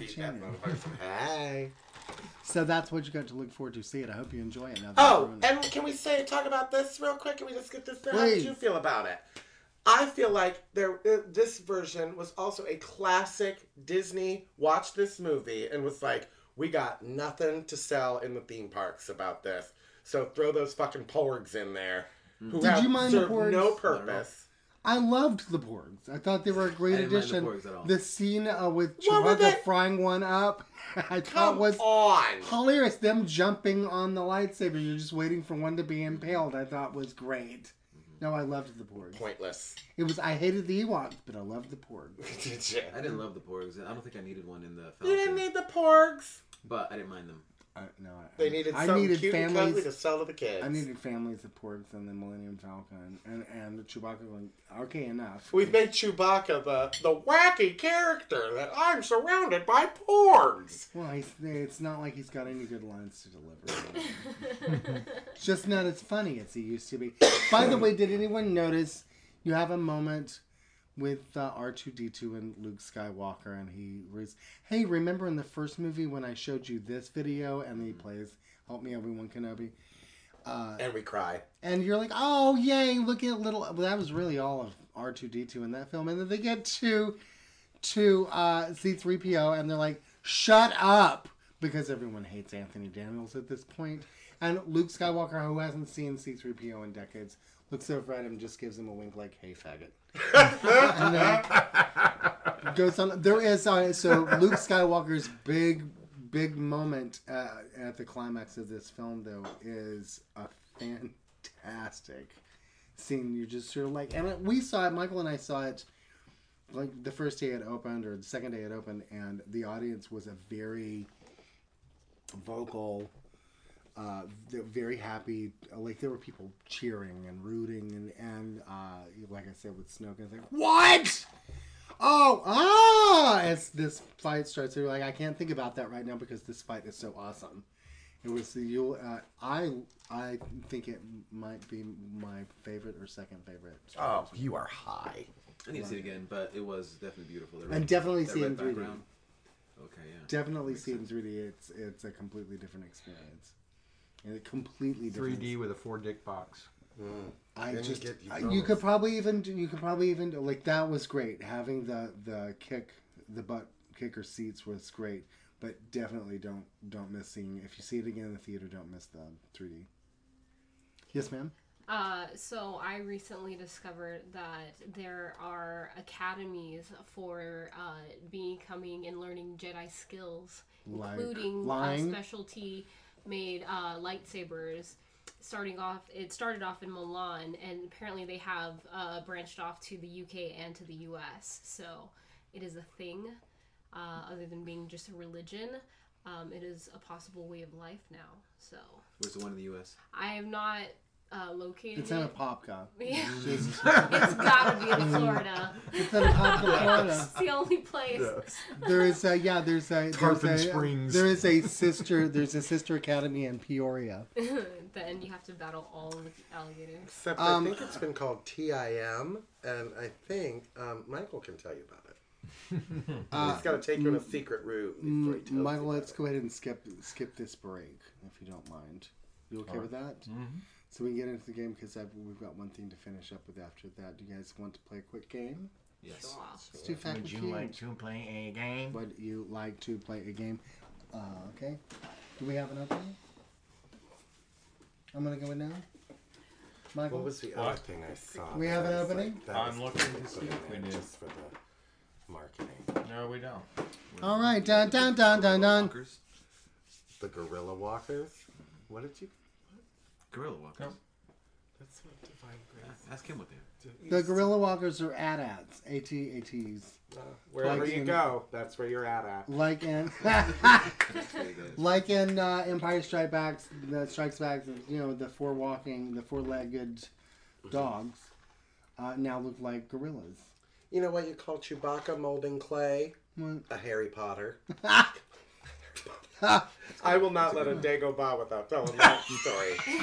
Hey. So that's what you got to look forward to. See it. I hope you enjoy it. Now And can we talk about this real quick? Can we just get this down? How Please. did you feel about it? I feel like this version was also a classic Disney watched this movie and was like, we got nothing to sell in the theme parks about this. So throw those fucking porgs in there who Did you mind the serve porgs? no purpose. I loved the porgs. I thought they were a great I didn't mind the addition. porgs at all. The scene with What were Chewbacca they- frying one up, I thought Come was on. hilarious. Them jumping on the lightsaber, you're just waiting for one to be impaled. I thought was great. No, I loved the porgs. Pointless. It was. I hated the Ewoks, but I loved the porgs. Did you? I didn't love the porgs. I don't think I needed one in the Falcon. You didn't need the porgs. But I didn't mind them. They needed something cute and cuddly to sell to the kids. I needed families of porgs and the Millennium Falcon and the Chewbacca going, okay, enough. We've made Chewbacca the wacky character that I'm surrounded by porgs. Well, it's not like he's got any good lines to deliver. It's just not as funny as he used to be. By the way, did anyone notice you have a moment with R2-D2 and Luke Skywalker, and he was, hey, remember in the first movie when I showed you this video, and he plays Help Me Obi-Wan Kenobi? And we cry. And you're like, oh, yay, look at little... Well, that was really all of R2-D2 in that film. And then they get to C-3PO, and they're like, shut up! Because everyone hates Anthony Daniels at this point. And Luke Skywalker, who hasn't seen C-3PO in decades, looks over at him and just gives him a wink like, hey, faggot. Goes on. There is so Luke Skywalker's big moment at the climax of this film, though, is a fantastic scene. You're just sort of like, and we saw it. Michael and I saw it like the first day it opened or the second day it opened, and the audience was a very vocal. They're very happy. Like there were people cheering and rooting, and like I said with Snoke, it's like what? As this fight starts, they're like, I can't think about that right now because this fight is so awesome. It was I think it might be my favorite or second favorite. Oh, you are high. I need to see it again, but it was definitely beautiful. And definitely see it in 3D. Background. Okay, yeah. Definitely see it in 3D. It's a completely different experience. And completely different. 3D with a 4-dick box. You could probably even like that was great. Having the butt kicker seats was great, but definitely don't miss seeing. If you see it again in the theater, don't miss the 3D. Yes, ma'am. So I recently discovered that there are academies for becoming and learning Jedi skills, including specialty made lightsabers. It started off in Milan, and apparently they have branched off to the UK and to the US. So it is a thing, other than being just a religion. It is a possible way of life now. So where's the one in the US? I have not located. It's in Apopka. Yeah. It's gotta be in Florida. It's in Apopka, Florida. It's the only place. Yes. There's a sister academy in Peoria. Then you have to battle all the alligators. Except I think it's been called TIM, and I think Michael can tell you about it. He's got to take you in a secret room before he tells Michael, you let's go ahead and skip this break, if you don't mind. You okay with that? Mm-hmm. So we can get into the game because we've got one thing to finish up with after that. Do you guys want to play a quick game? Yes. Sure. Let's do Fact or Feud. Would you like to play a game? Would you like to play a game? Okay. Do we have an opening? I'm going to go in now. Michael? What was the other thing I saw? We have an opening? I'm looking to see if we do. Just for the marketing. No, we don't. All right. Dun, dun, dun, dun, dun. The Gorilla Walkers? What did you... Gorilla Walkers? No. That's what Divine Grace... Ask him what they are. The Gorilla Walkers are AT-ATs. AT-ATs. Wherever you go, that's where you're at. Like in... like in Empire Strikes Back, the four-legged dogs now look like gorillas. You know what you call Chewbacca molding clay? What? A Harry Potter. I will not let a day go by without telling that story.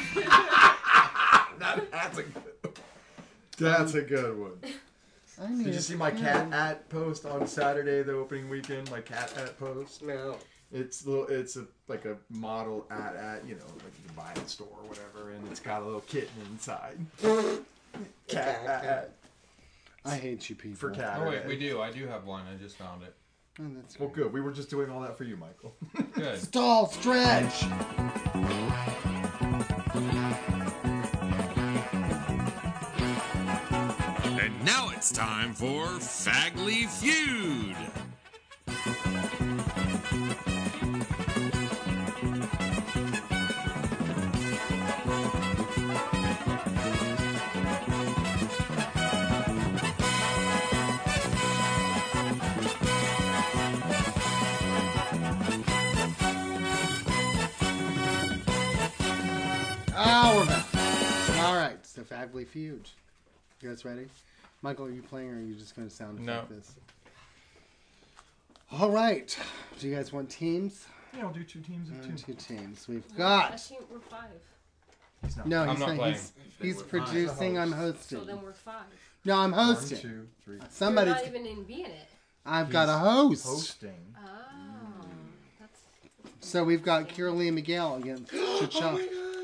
That's a good one. Did you see my cat at post on Saturday, the opening weekend? My cat at post. No. It's like a model at like you can buy at the store or whatever, and it's got a little kitten inside. Cat at. I hate you people. For cat. Oh wait, we do. I do have one. I just found it. Oh, that's well, good. We were just doing all that for you, Michael. Good. Stall, stretch. And now it's time for Fagley Feud. We're back. All right, it's the Fagley Feud. You guys ready? Michael, are you playing or are you just going to sound effect this? All right. Do you guys want teams? Yeah, I'll do 2 teams of 2. 2 teams. We've got... We're 5. He's not. No, I'm not playing. He's producing. I'm hosting. So then we're 5. No, I'm hosting. 1, 2, 3. Somebody's... You're not even in being it. I've got a host. Hosting. Oh. That's... So we've got Kira and Miguel against Cha-Cha.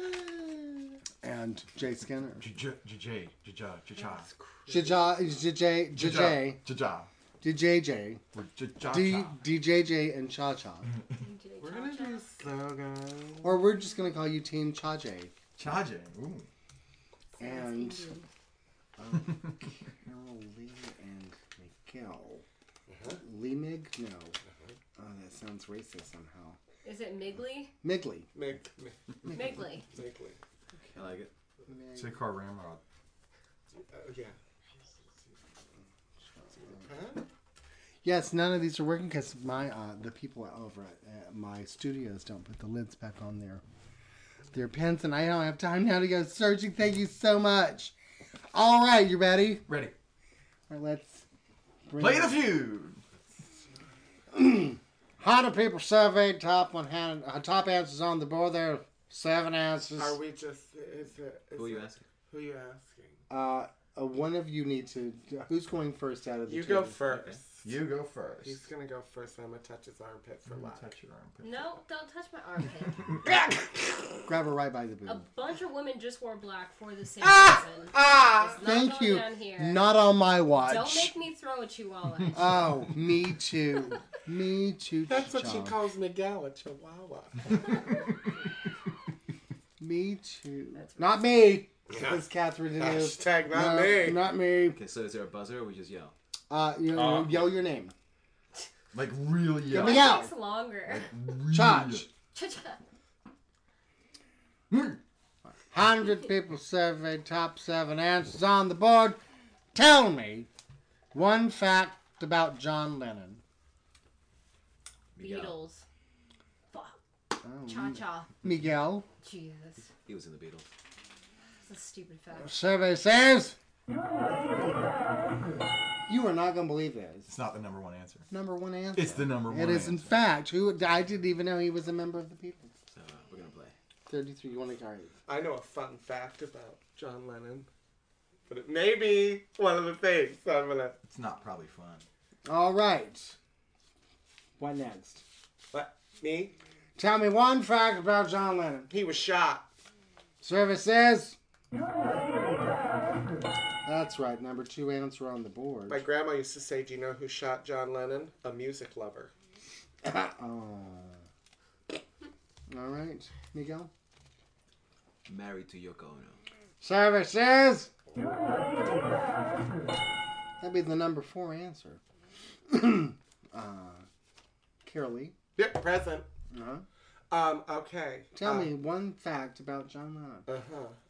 And Jay Skinner. JJ. DJJ and Cha-Cha. We're going to do slogan. Or we're just going to call you Team Cha-Jay. Cha-Jay. Ooh. And Carol Lee and Miguel. Limig? No. Oh, that sounds racist somehow. Is it Migley? Migley. Migley. I like it. Say Car Ramrod. Yeah. Yes, none of these are working because my the people over at my studios don't put the lids back on their pens, and I don't have time now to go searching. Thank you so much. All right, you ready? Ready. All right, let's play the feud. How do people survey top answers on the board? There are 7 answers. Are we just? Who are you asking? Who are you asking? One of you need to. Who's going first out of the two? You go first. Okay. You go first. He's gonna go first. And I'm gonna touch his armpit for luck. Touch your armpit. No, don't touch my armpit. Grab her right by the boob. A bunch of women just wore black for the same reason. It's not Thank going you. down here. Not on my watch. Don't make me throw at you all that. Oh, me too. Me too. That's what she calls Miguel, a chihuahua. Me too. Not me. Yeah. As Catherine it is. Hashtag not me. Not me. Okay, so is there a buzzer or we just yell? Yell your name. Like really yell. Get me out. It takes longer. Charge. Cha-cha. 100 people surveyed, top 7 answers on the board. Tell me one fact about John Lennon. Beatles. Fuck. Oh, Cha-cha. Miguel. Jesus. He was in the Beatles. That's a stupid fact. Survey says you are not going to believe this. It's not the number one answer. Number one answer. It's the number one It is, answer. in fact. I didn't even know he was a member of the Beatles. So we're going to play. 33, you want to carry? I know a fun fact about John Lennon, but it may be one of the things. So I'm gonna. It's not probably fun. All right. What next? What? Me? Tell me one fact about John Lennon. He was shot. Survey says that's right. Number 2 answer on the board. My grandma used to say, "Do you know who shot John Lennon? A music lover." Oh. All right, Miguel. Married to Yoko Ono. Survey says that'd be the number 4 answer. Carol Lee. Yep, present. Uh-huh. Okay. Tell me one fact about John Lennon.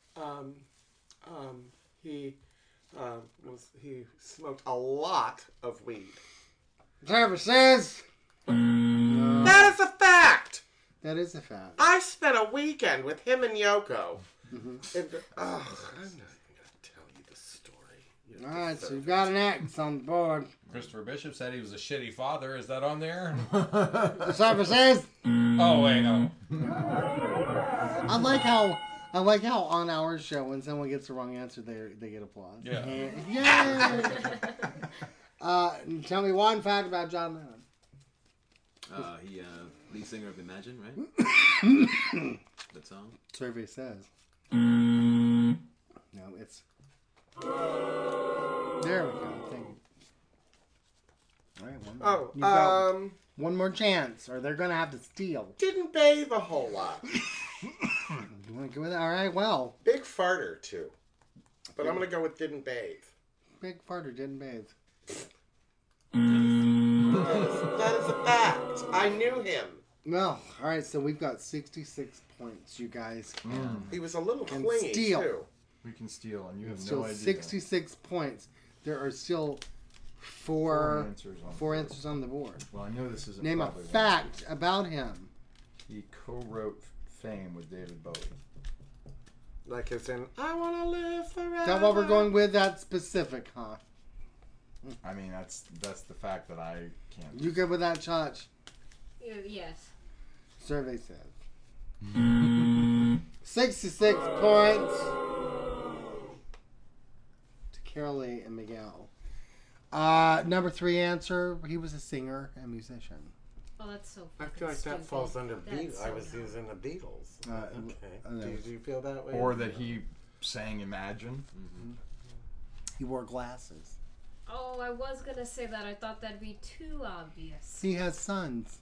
He smoked a lot of weed. Survey says that is a fact. That is a fact. I spent a weekend with him and Yoko. Mm-hmm. And, I'm not even going to tell you the story. All right, so you've got an X on the board. Christopher Bishop said he was a shitty father. Is that on there? The survey says. Oh wait, no. I like how on our show when someone gets the wrong answer, they get applause. Yeah. Yay! Tell me one fact about John Lennon. He lead singer of Imagine, right? That song. Survey says. No, it's. There we go. Thank you. All right. One more. You've got one more chance, or they're gonna have to steal. Didn't bathe a whole lot. You want to go with that? All right. Well. Big farter too, but I'm gonna go with didn't bathe. Big farter didn't bathe. That is a fact. I knew him. Well, all right. So we've got 66 points. You guys can. He was a little can clingy steal. too. We can steal, and you have Still no idea. 66 points. There are still four answers on the board. Well, I know this isn't. Name a probably one. fact about him. He co-wrote "Fame" with David Bowie. Like as in, I want to live forever. Is that what we're going with? That specific, huh? I mean, that's the fact that I can't. You good with that, Chach? Yes. Survey says. 66 points to Carol Lee and Miguel. Number 3 answer, he was a singer and musician. Oh, that's so I feel like stupid. that falls under That's Beatles. so I was dumb. using the Beatles. Okay. Do you feel that way? Or that he sang Imagine. Mm-hmm. He wore glasses. Oh, I was gonna say that. I thought that'd be too obvious. He has sons.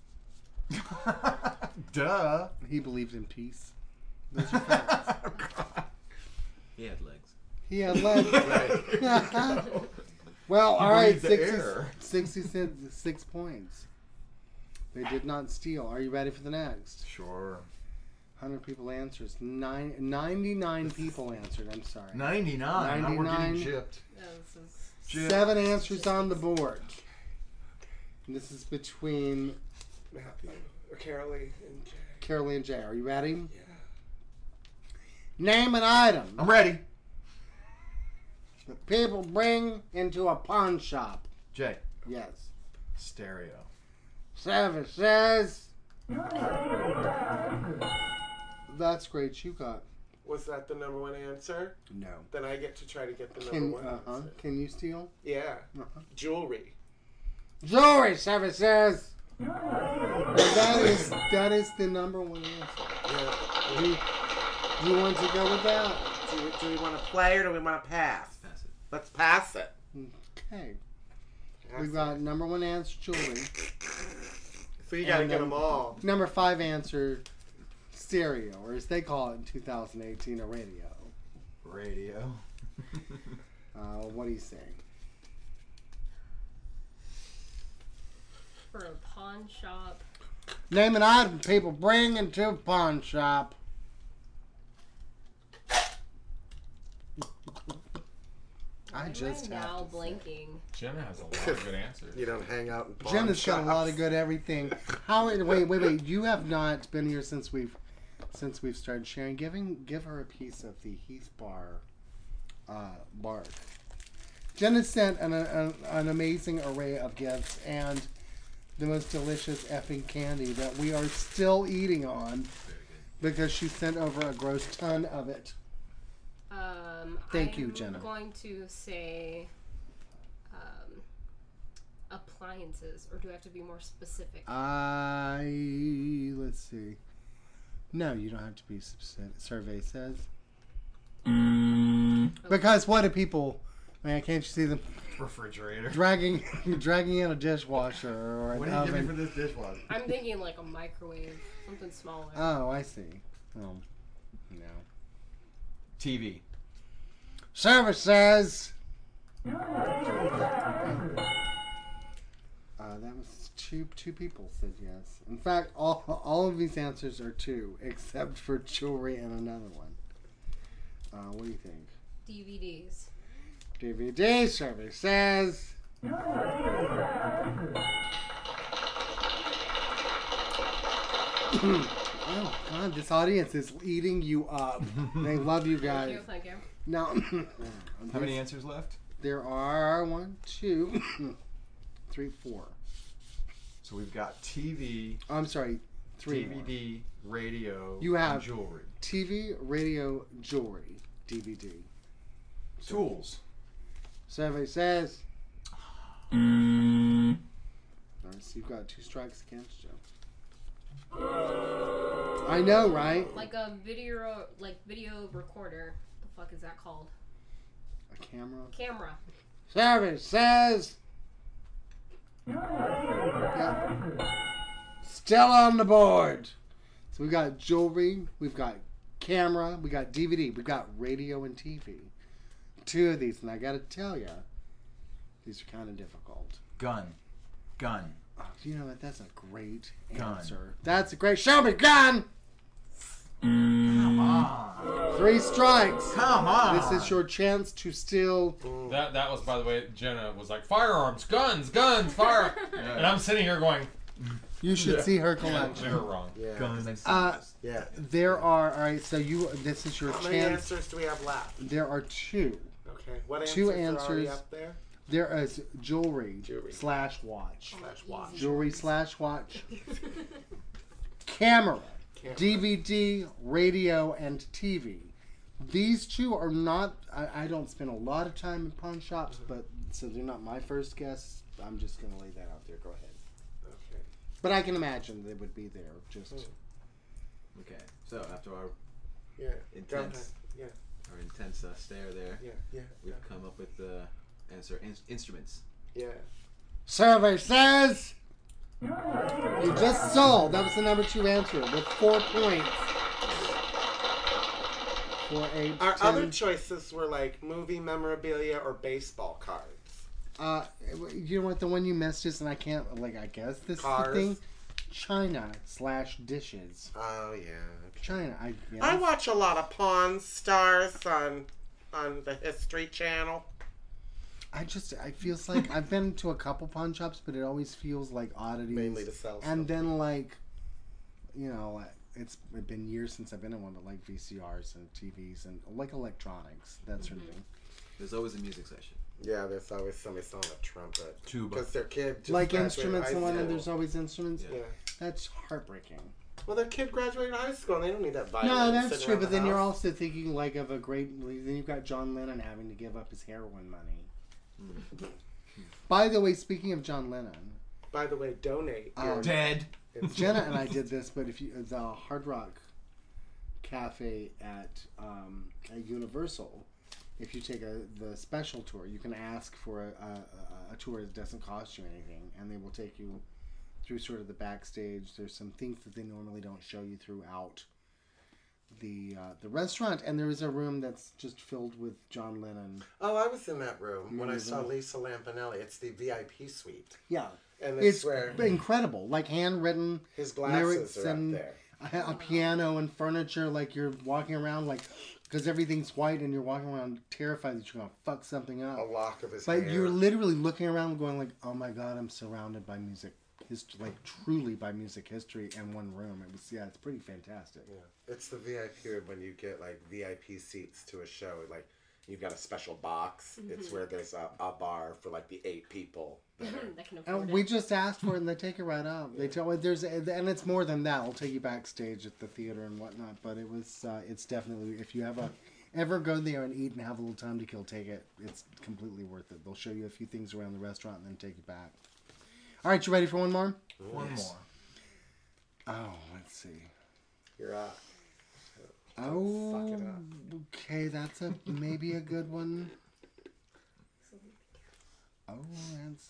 Duh. He believed in peace. Those are facts. He had legs. He had legs. Well, all right, breathed the air. 66 points. They did not steal. Are you ready for the next? Sure. 100 people answers. 99 people answered. I'm sorry. 99. Now we're getting chipped. 7 answers on the board. And this is between Matthew, or Carolee and Jay. Carolee and Jay. Are you ready? Yeah. Name an item. I'm ready. That people bring into a pawn shop. Jay. Yes. Stereo. Savage says. That's great. You got. Was that the number one answer? No. Then I get to try to get the number one answer. Can you steal? Yeah. Jewelry. Jewelry, Savage says. That is the number one answer. Yeah. Do you want to go with that? Do we want to play or do we want to pass? Pass it. Let's pass it. Okay. We got number one answer, jewelry. So you got to get them all. Number 5 answer, stereo, or as they call it in 2018, a radio. Radio. What do you say? For a pawn shop. Name an item people bring into a pawn shop. I just have now to blanking. Jenna has a lot of good answers. You don't hang out in pawn Jenna's got a shops. lot of good everything. How? Wait! You have not been here since we've started sharing. Give her a piece of the Heath Bar bark. Jenna sent an amazing array of gifts and the most delicious effing candy that we are still eating on because she sent over a gross ton of it. Thank you, Jenna. I'm going to say appliances, or do I have to be more specific? Let's see. No, you don't have to be specific. Survey says. Because what do people? Man, can't you see them? Refrigerator. Dragging in a dishwasher or an What do you oven. give me for this dishwasher? I'm thinking like a microwave, something smaller. Oh, I see. No. TV. Service says. That was two people said yes. In fact, all of these answers are 2, except for jewelry and another one. What do you think? DVDs. DVD survey says. Oh God, this audience is eating you up. They love you guys. Thank you. Now, how many answers left? There are 1, 2, 3, 4. So we've got TV. I'm sorry, 3 DVD, more. radio, you have and jewelry. TV, radio, jewelry, DVD. Tools. Survey says. Alright, so you've got 2 strikes against you. I know, right? Like a video recorder. The fuck is that called? A camera? Camera. Survey says. Yeah. Still on the board. So we've got jewelry, we've got camera, we got DVD, we've got radio and TV. 2 of these, and I gotta tell you, these are kind of difficult. Gun. Oh, you know what? That's a great Gun. answer. That's a great. Show me gun. Come on. 3 strikes. Come on. This is your chance to steal. That was, by the way, Jenna was like, firearms, guns, fire. Yeah. And I'm sitting here going, You should see her collection. you're wrong. Yeah. Guns. Yeah. There are. All right. So this is your How chance. many answers do we have left? There are 2. Okay. What answers 2 are already answers. up there? There is jewelry, Jewelry. / watch. /watch. Jewelry / watch. Camera, DVD, radio, and TV. These 2 are not. I don't spend a lot of time in pawn shops, but so they're not my first guess. I'm just going to lay that out there. Go ahead. Okay. But I can imagine they would be there. Just Okay, so after our intense stare there, we've come up with the answer. Instruments. Yeah. Survey says you just stole. That was the number 2 answer with 4 points. 4, 8, Our 10. other choices were like movie memorabilia or baseball cards. You know what? The one you missed is, and I can't, like, I guess this Cars. is the thing. China/dishes. Oh, yeah. Okay. China. I watch a lot of Pawn Stars on the History Channel. I feels like I've been to a couple pawn shops, but it always feels like oddities. Mainly to sell stuff. And then, like, you know, it's been years since I've been in one, but like VCRs and TVs and like electronics, that sort of thing. There's always a music section. Yeah, there's always somebody selling a trumpet. Tuba. Because their kid just Like graduated instruments high and whatnot, school. there's always instruments. Yeah. That's heartbreaking. Well, their kid graduated high school and they don't need that violin. No, that's sitting true, around but the then you're house. also thinking like of a great. Then you've got John Lennon having to give up his heroin money. By the way, speaking of John Lennon, By the way, donate. your- Dead. Jenna and I did this, but if you the Hard Rock Cafe at Universal, if you take the special tour, you can ask for a tour that doesn't cost you anything, and they will take you through sort of the backstage. There's some things that they normally don't show you throughout the restaurant, and there is a room that's just filled with John Lennon. Oh, I was in that room when I saw Amazing. Lisa Lampanelli. It's the VIP suite. Yeah, And it's it's where incredible, like handwritten his glasses lyrics are and up there. a piano and furniture, like you're walking around like because everything's white and you're walking around terrified that you're gonna fuck something up. A lock of his But hair. you're literally looking around going like, oh my god, I'm surrounded by music history, like truly by music history in one room. It was it's pretty fantastic. Yeah. It's the VIP room when you get like VIP seats to a show. Like you've got a special box. It's where there's a bar for like the 8 people. that can afford And it. we just asked for it and they take it right up. They tell there's and it's more than that. I'll take you backstage at the theater and whatnot. But it was it's definitely if you ever go there and eat and have a little time to kill, take it. It's completely worth it. They'll show you a few things around the restaurant and then take you back. All right, you ready for one more? One more. Oh, let's see. You're up. Oh, Fuck it up. okay, that's maybe a good one. Oh, that's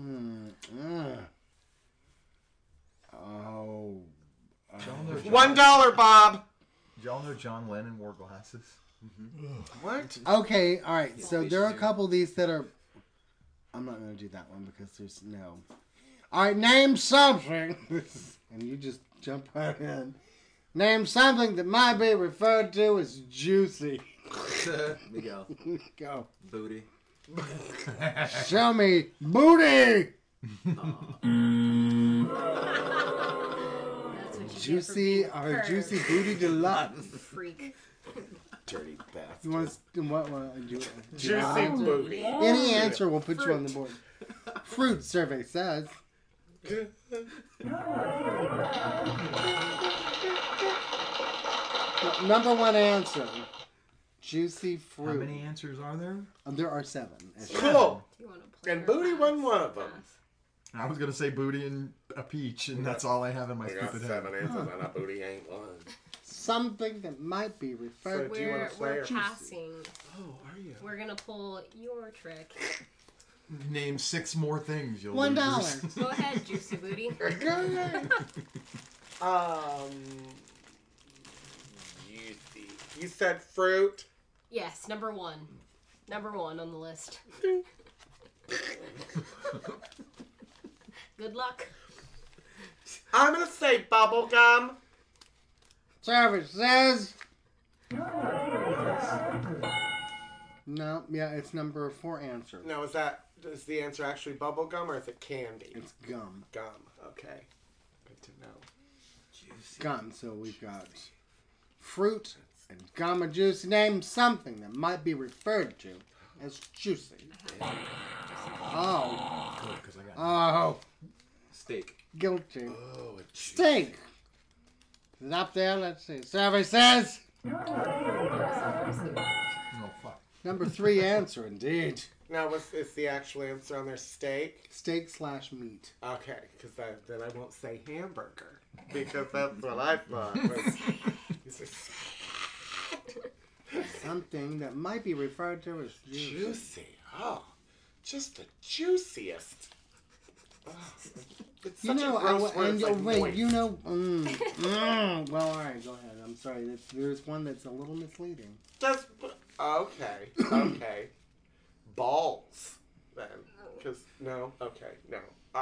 oh. $1, Bob. Did y'all know John Lennon wore glasses? What? Okay, all right. So there are a couple of these that are. I'm not going to do that one because there's no. All right, name something, and you just jump right in. Name something that might be referred to as juicy. Miguel. Go. Booty. Show me booty. That's what you Juicy get for being or a juicy perv. booty deluxe. Freak. Dirty bastard. You want to what? Do Juicy booty. Any answer will put you on the board. Fruit survey says. Number one answer. Juicy fruit. How many answers are there? There are 7. Cool. Do you want to play And her booty pass? wasn't one of them. Pass. I was gonna say booty and a peach, and that's all I have in my I got stupid head. 7 answers and a booty ain't one. Something that might be referred So do you wanna play We're or- passing. Oh, are you? We're gonna pull your trick. Name 6 more things. You'll $1. lose. Go ahead, Juicy Booty. You said fruit. Yes, number 1. Number 1 on the list. Good luck. I'm gonna say bubble gum. Service says. No, yeah, it's number 4 answer. No, is the answer actually bubble gum or is it candy? It's gum. Gum. Okay. Good to know. Juicy. Gum. So we've got fruit and gum or juicy. Name something that might be referred to as juicy. Oh. Good, 'cause I got Oh. Steak. Guilty. Oh, a Steak. Is it up there? Let's see. Survey says. no fuck. Number 3 answer, indeed. Now, is the actual answer on their steak? Steak/meat. Okay, because then I won't say hamburger. Because that's what I thought. Something that might be referred to as juicy. Juicy. Oh, just the juiciest. Oh, it's You such know, a gross word. and It's like wait, moist. you know, well, all right, go ahead. I'm sorry. There's one that's a little misleading. Just okay. Balls. Then because no. Okay, no.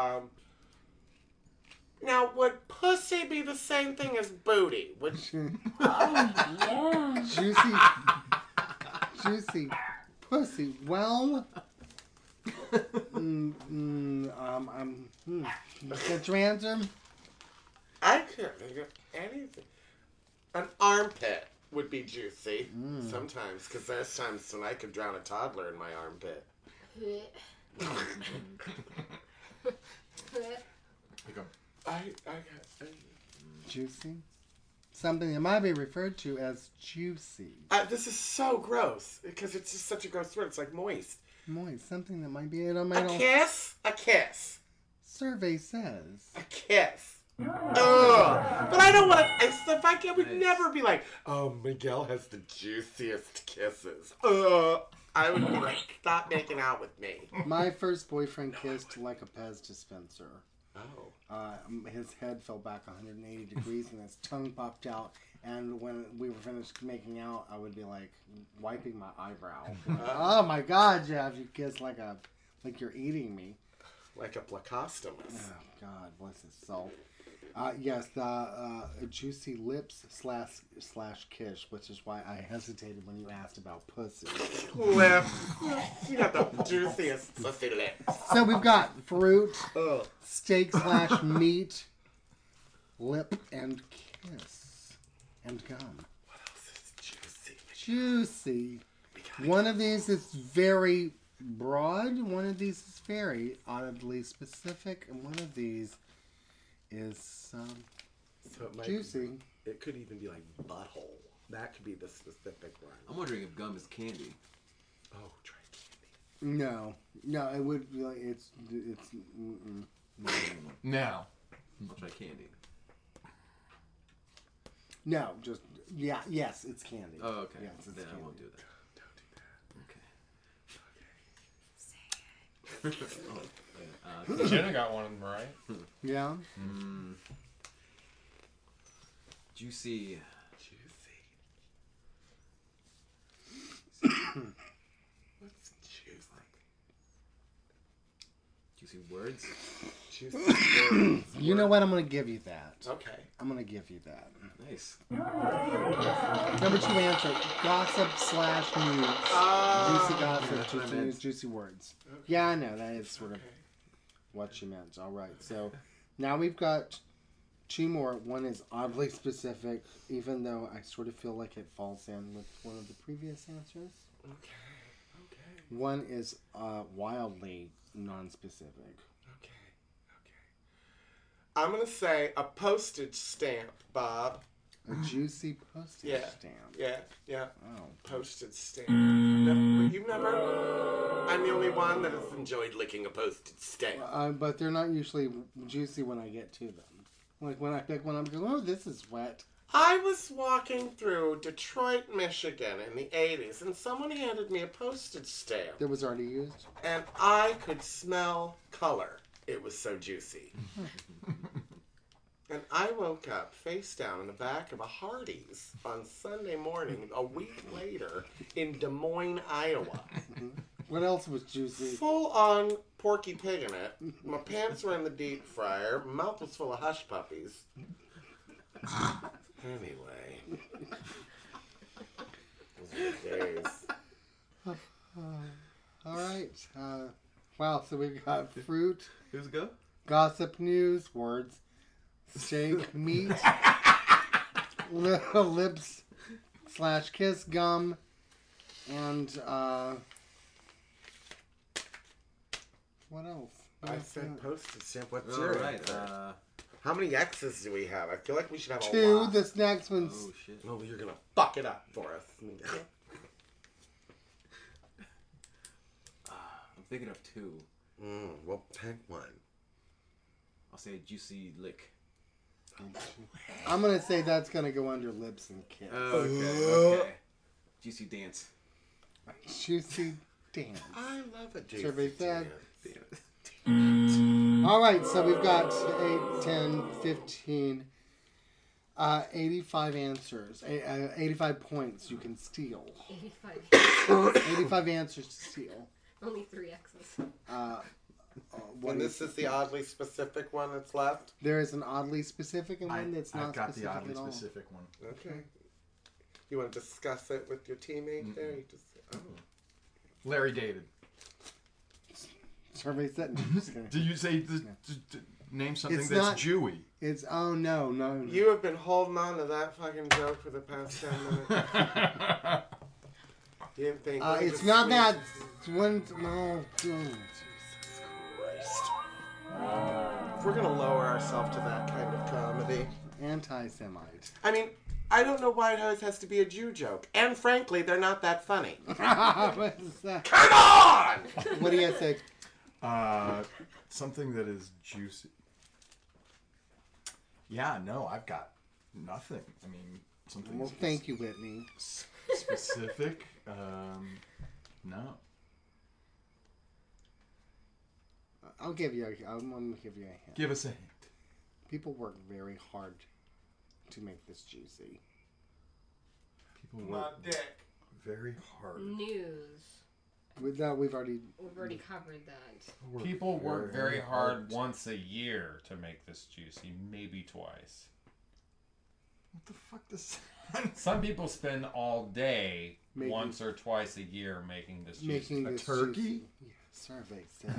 Now, would pussy be the same thing as booty? Which Yeah. Juicy pussy. Well, get your answer. I can't think of anything. An armpit would be juicy sometimes, because there's times when I could drown a toddler in my armpit. Juicy? Something that might be referred to as juicy. This is so gross, because it's just such a gross word. It's like moist. Moist. Something that might be... A kiss? A kiss. Survey says. A kiss. Ugh. But I don't want to... If I would never be like, oh, Miguel has the juiciest kisses. I would be like, stop making out with me. My first boyfriend kissed like a Pez dispenser. Oh. His head fell back 180 degrees and his tongue popped out. And when we were finished making out, I would be like wiping my eyebrow. Oh my God, Jeff, you kiss like you're eating me. Like a Placostomus. Oh God, bless his soul. Yes, the juicy lips slash kiss, which is why I hesitated when you asked about pussy. Lips. You got the juiciest pussy lips. So we've got fruit, steak slash meat, lip and kiss, and gum. What else is juicy? Juicy. One of these is very broad. One of these is very oddly specific, and one of these is So it might juicy. It could even be like butthole. That could be the specific one. I'm wondering if gum is candy. Oh, try candy. No, it would be like it's. No. I'll try candy. No, just yes, it's candy. Oh, okay. Yes, it's then candy. I won't do that. Don't do that. Okay. Jenna got one of them right. Yeah. Juicy. What's juicy? Juicy words. Juicy words. You know what? I'm going to give you that. Okay. I'm going to give you that. Nice. Number 2 answer: gossip slash news. Juicy gossip, juicy news, juicy words. Okay. Yeah, I know that is sort of what you meant. All right, so now we've got 2 more. One is oddly specific, even though I sort of feel like it falls in with one of the previous answers. Okay. One is wildly non-specific. Okay. I'm gonna say a postage stamp, Bob. A juicy postage stamp. Yeah. Oh. Postage stamp. You never? I'm the only one that has enjoyed licking a postage stamp. But they're not usually juicy when I get to them. Like when I pick one, I'm going, oh, this is wet. I was walking through Detroit, Michigan in the 80s, and someone handed me a postage stamp. That was already used? And I could smell color. It was so juicy. And I woke up face down in the back of a Hardee's on Sunday morning a week later in Des Moines, Iowa. What else was juicy? Full on Porky Pig in it. My pants were in the deep fryer. My mouth was full of hush puppies. Anyway. Those were days. All right. Wow, so we've got fruit. Who's go? Gossip news, words, steak, meat, lips slash kiss, gum, and what else? I said postage stamp. What's All your right. answer? How many X's do we have? I feel like we should have 2. a lot. This next one's... Oh, shit. Oh, you're going to fuck it up for us. I'm thinking of 2. Well, pick one. I'll say juicy lick. I'm going to say that's going to go under lips and kiss. Okay. Juicy dance. Juicy dance. I love a juicy Survey said. dance. All right, so we've got 8, 10, 15, 85 answers. 85 points you can steal. 85. 85 answers to steal. Only 3 X's. What And do this is the oddly specific one that's left? There is an oddly specific and one that's not I've got specific the oddly at all. specific one. Okay. You want to discuss it with your teammate there? You just, Larry David. Survey said. No, I'm just kidding. Did you say name something It's that's not- Jewy? It's no. You have been holding on to that fucking joke for the past 10 minutes. You didn't think It's not that. When no. If we're gonna lower ourselves to that kind of comedy. Anti-Semite. I mean, I don't know why it always has to be a Jew joke. And frankly, they're not that funny. What is that? Come on! What do you say? Something that is juicy. Yeah, no, I've got nothing. I mean, something. Well, thank you, Whitney. Specific? No. I'm gonna give you a hint. Give us a hint. People work very hard to make this juicy. People work very hard. News. We've already covered that. People work very hard once a year to make this juicy, maybe twice. What the fuck does Some people spend all day Making- once or twice a year making this juicy. making A this turkey? juicy. Yeah, survey says.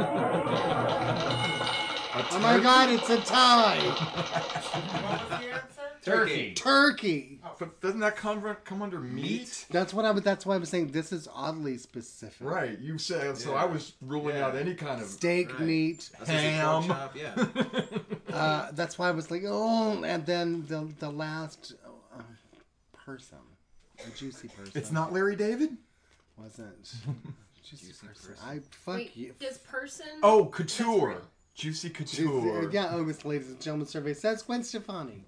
Oh my God! It's a tie. What was the answer? Turkey. Turkey. But doesn't that come under meat? That's why I was saying this is oddly specific. Right. You said so. Yeah. I was ruling Yeah. out any kind of Steak, Right. meat. I was gonna say pork ham. chop, yeah. That's why I was like, oh, and then the last person, a juicy person. It's not Larry David. Wasn't juicy person. person. I fuck Wait, you. does person? Oh, couture. Juicy Juicy, couture. yeah, oh, Miss Ladies and Gentlemen survey says Gwen Stefani.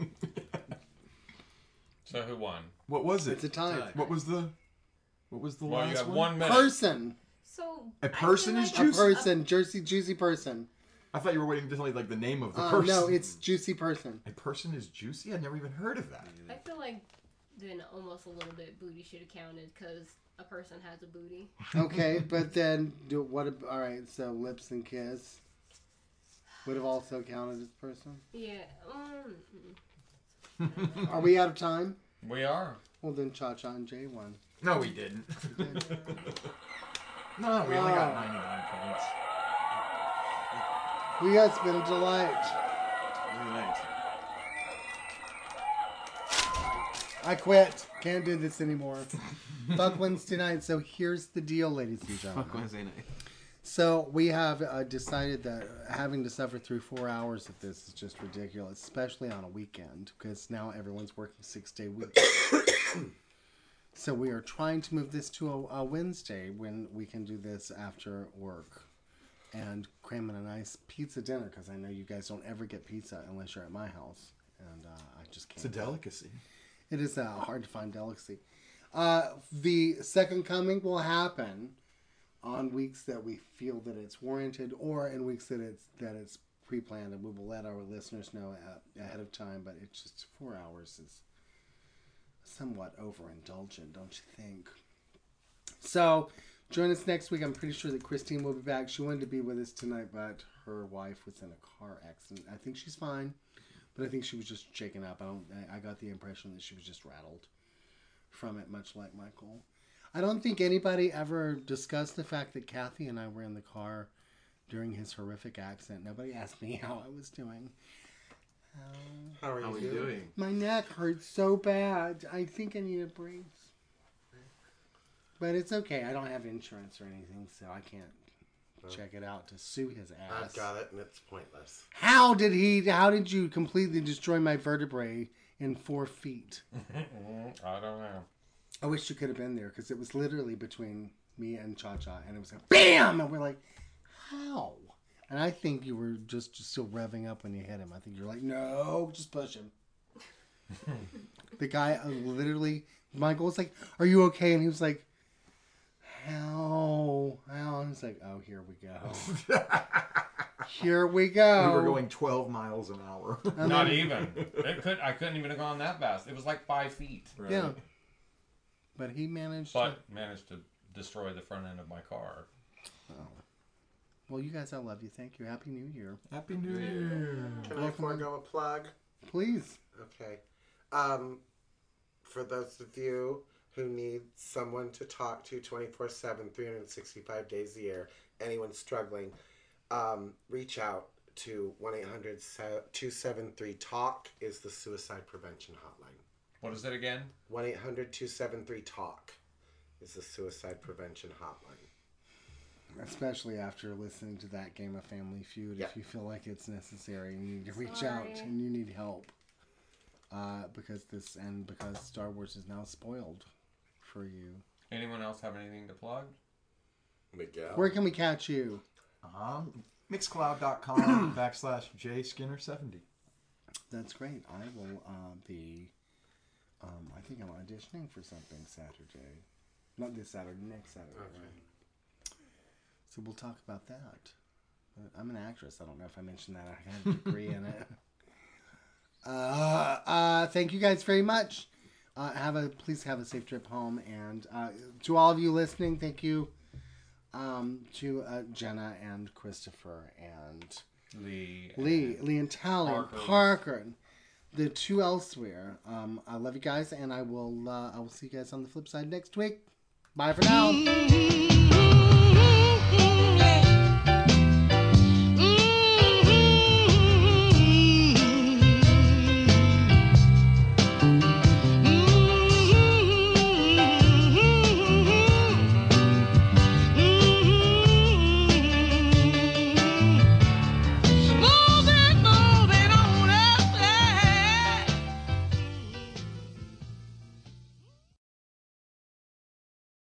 So who won? What was it? It's a tie. What was the Well, you last have one? 1 minute. So Person. A person I is feel A like juicy. person. Juicy person. I thought you were waiting to tell me like the name of the Oh person. no, it's juicy person. A person is juicy. I'd never even heard of that. I feel like then almost a little bit booty should have counted because a person has a booty. Okay, but then all right, so lips and kiss would have also counted as person. Yeah. Are we out of time? We are. Well then, Cha Cha and Jay won. No, we didn't. No, we only got 99 points. You guys been a delight. Really nice. I quit. Can't do this anymore. Fuck Wednesday night. So here's the deal, ladies and Fuck gentlemen. Wednesday night. So we have decided that having to suffer through 4 hours of this is just ridiculous, especially on a weekend, because now everyone's working 6-day weeks. So we are trying to move this to a Wednesday when we can do this after work and cram in a nice pizza dinner, because I know you guys don't ever get pizza unless you're at my house, and I just can't. It's a delicacy. It is a hard to find delicacy. The second coming will happen on weeks that we feel that it's warranted, or in weeks that it's pre-planned, and we will let our listeners know ahead of time. But it's just 4 hours is somewhat overindulgent, don't you think? So join us next week. I'm pretty sure that Christine will be back. She wanted to be with us tonight, but her wife was in a car accident. I think she's fine, but I think she was just shaken up. I got the impression that she was just rattled from it, much like Michael. I don't think anybody ever discussed the fact that Kathy and I were in the car during his horrific accident. Nobody asked me how I was doing. How are you doing? My neck hurts so bad. I think I need a brace. But it's okay. I don't have insurance or anything, so I can't check it out to sue his ass. I've got it, and it's pointless. How did you completely destroy my vertebrae in 4 feet? I don't know. I wish you could have been there, because it was literally between me and Cha Cha, and it was like, BAM! And we're like, how? And I think you were just still revving up when you hit him. I think you're like, no, just push him. The guy literally, Michael was like, are you okay? And he was like, how? And he's like, oh, here we go. Here we go. We were going 12 miles an hour. Not even. I couldn't even have gone that fast. It was like 5 feet. Right. Yeah. But he managed to destroy the front end of my car. Oh. Well, you guys, I love you. Thank you. Happy New Year. Happy New Year. Can I forego a plug? Please. Okay. For those of you who need someone to talk to 24/7, 365 days a year, anyone struggling, reach out to 1-800-273-TALK is the suicide prevention hotline. What is it again? 1-800-273-TALK is the suicide prevention hotline. Especially after listening to that Game of Family Feud, Yep. if you feel like it's necessary, you need to reach out and you need help. Because Star Wars is now spoiled for you. Anyone else have anything to plug? Miguel. Where can we catch you? Mixcloud.com/JSkinner70. That's great. I will be. I think I'm auditioning for something Saturday. Not this Saturday, next Saturday. Okay. Right? So we'll talk about that. But I'm an actress. I don't know if I mentioned that. I had a degree in it. Thank you guys very much. Please have a safe trip home. And to all of you listening, thank you to Jenna and Christopher and Lee and Tally, Parker, the two elsewhere. I love you guys, and I will see you guys on the flip side next week. Bye for now.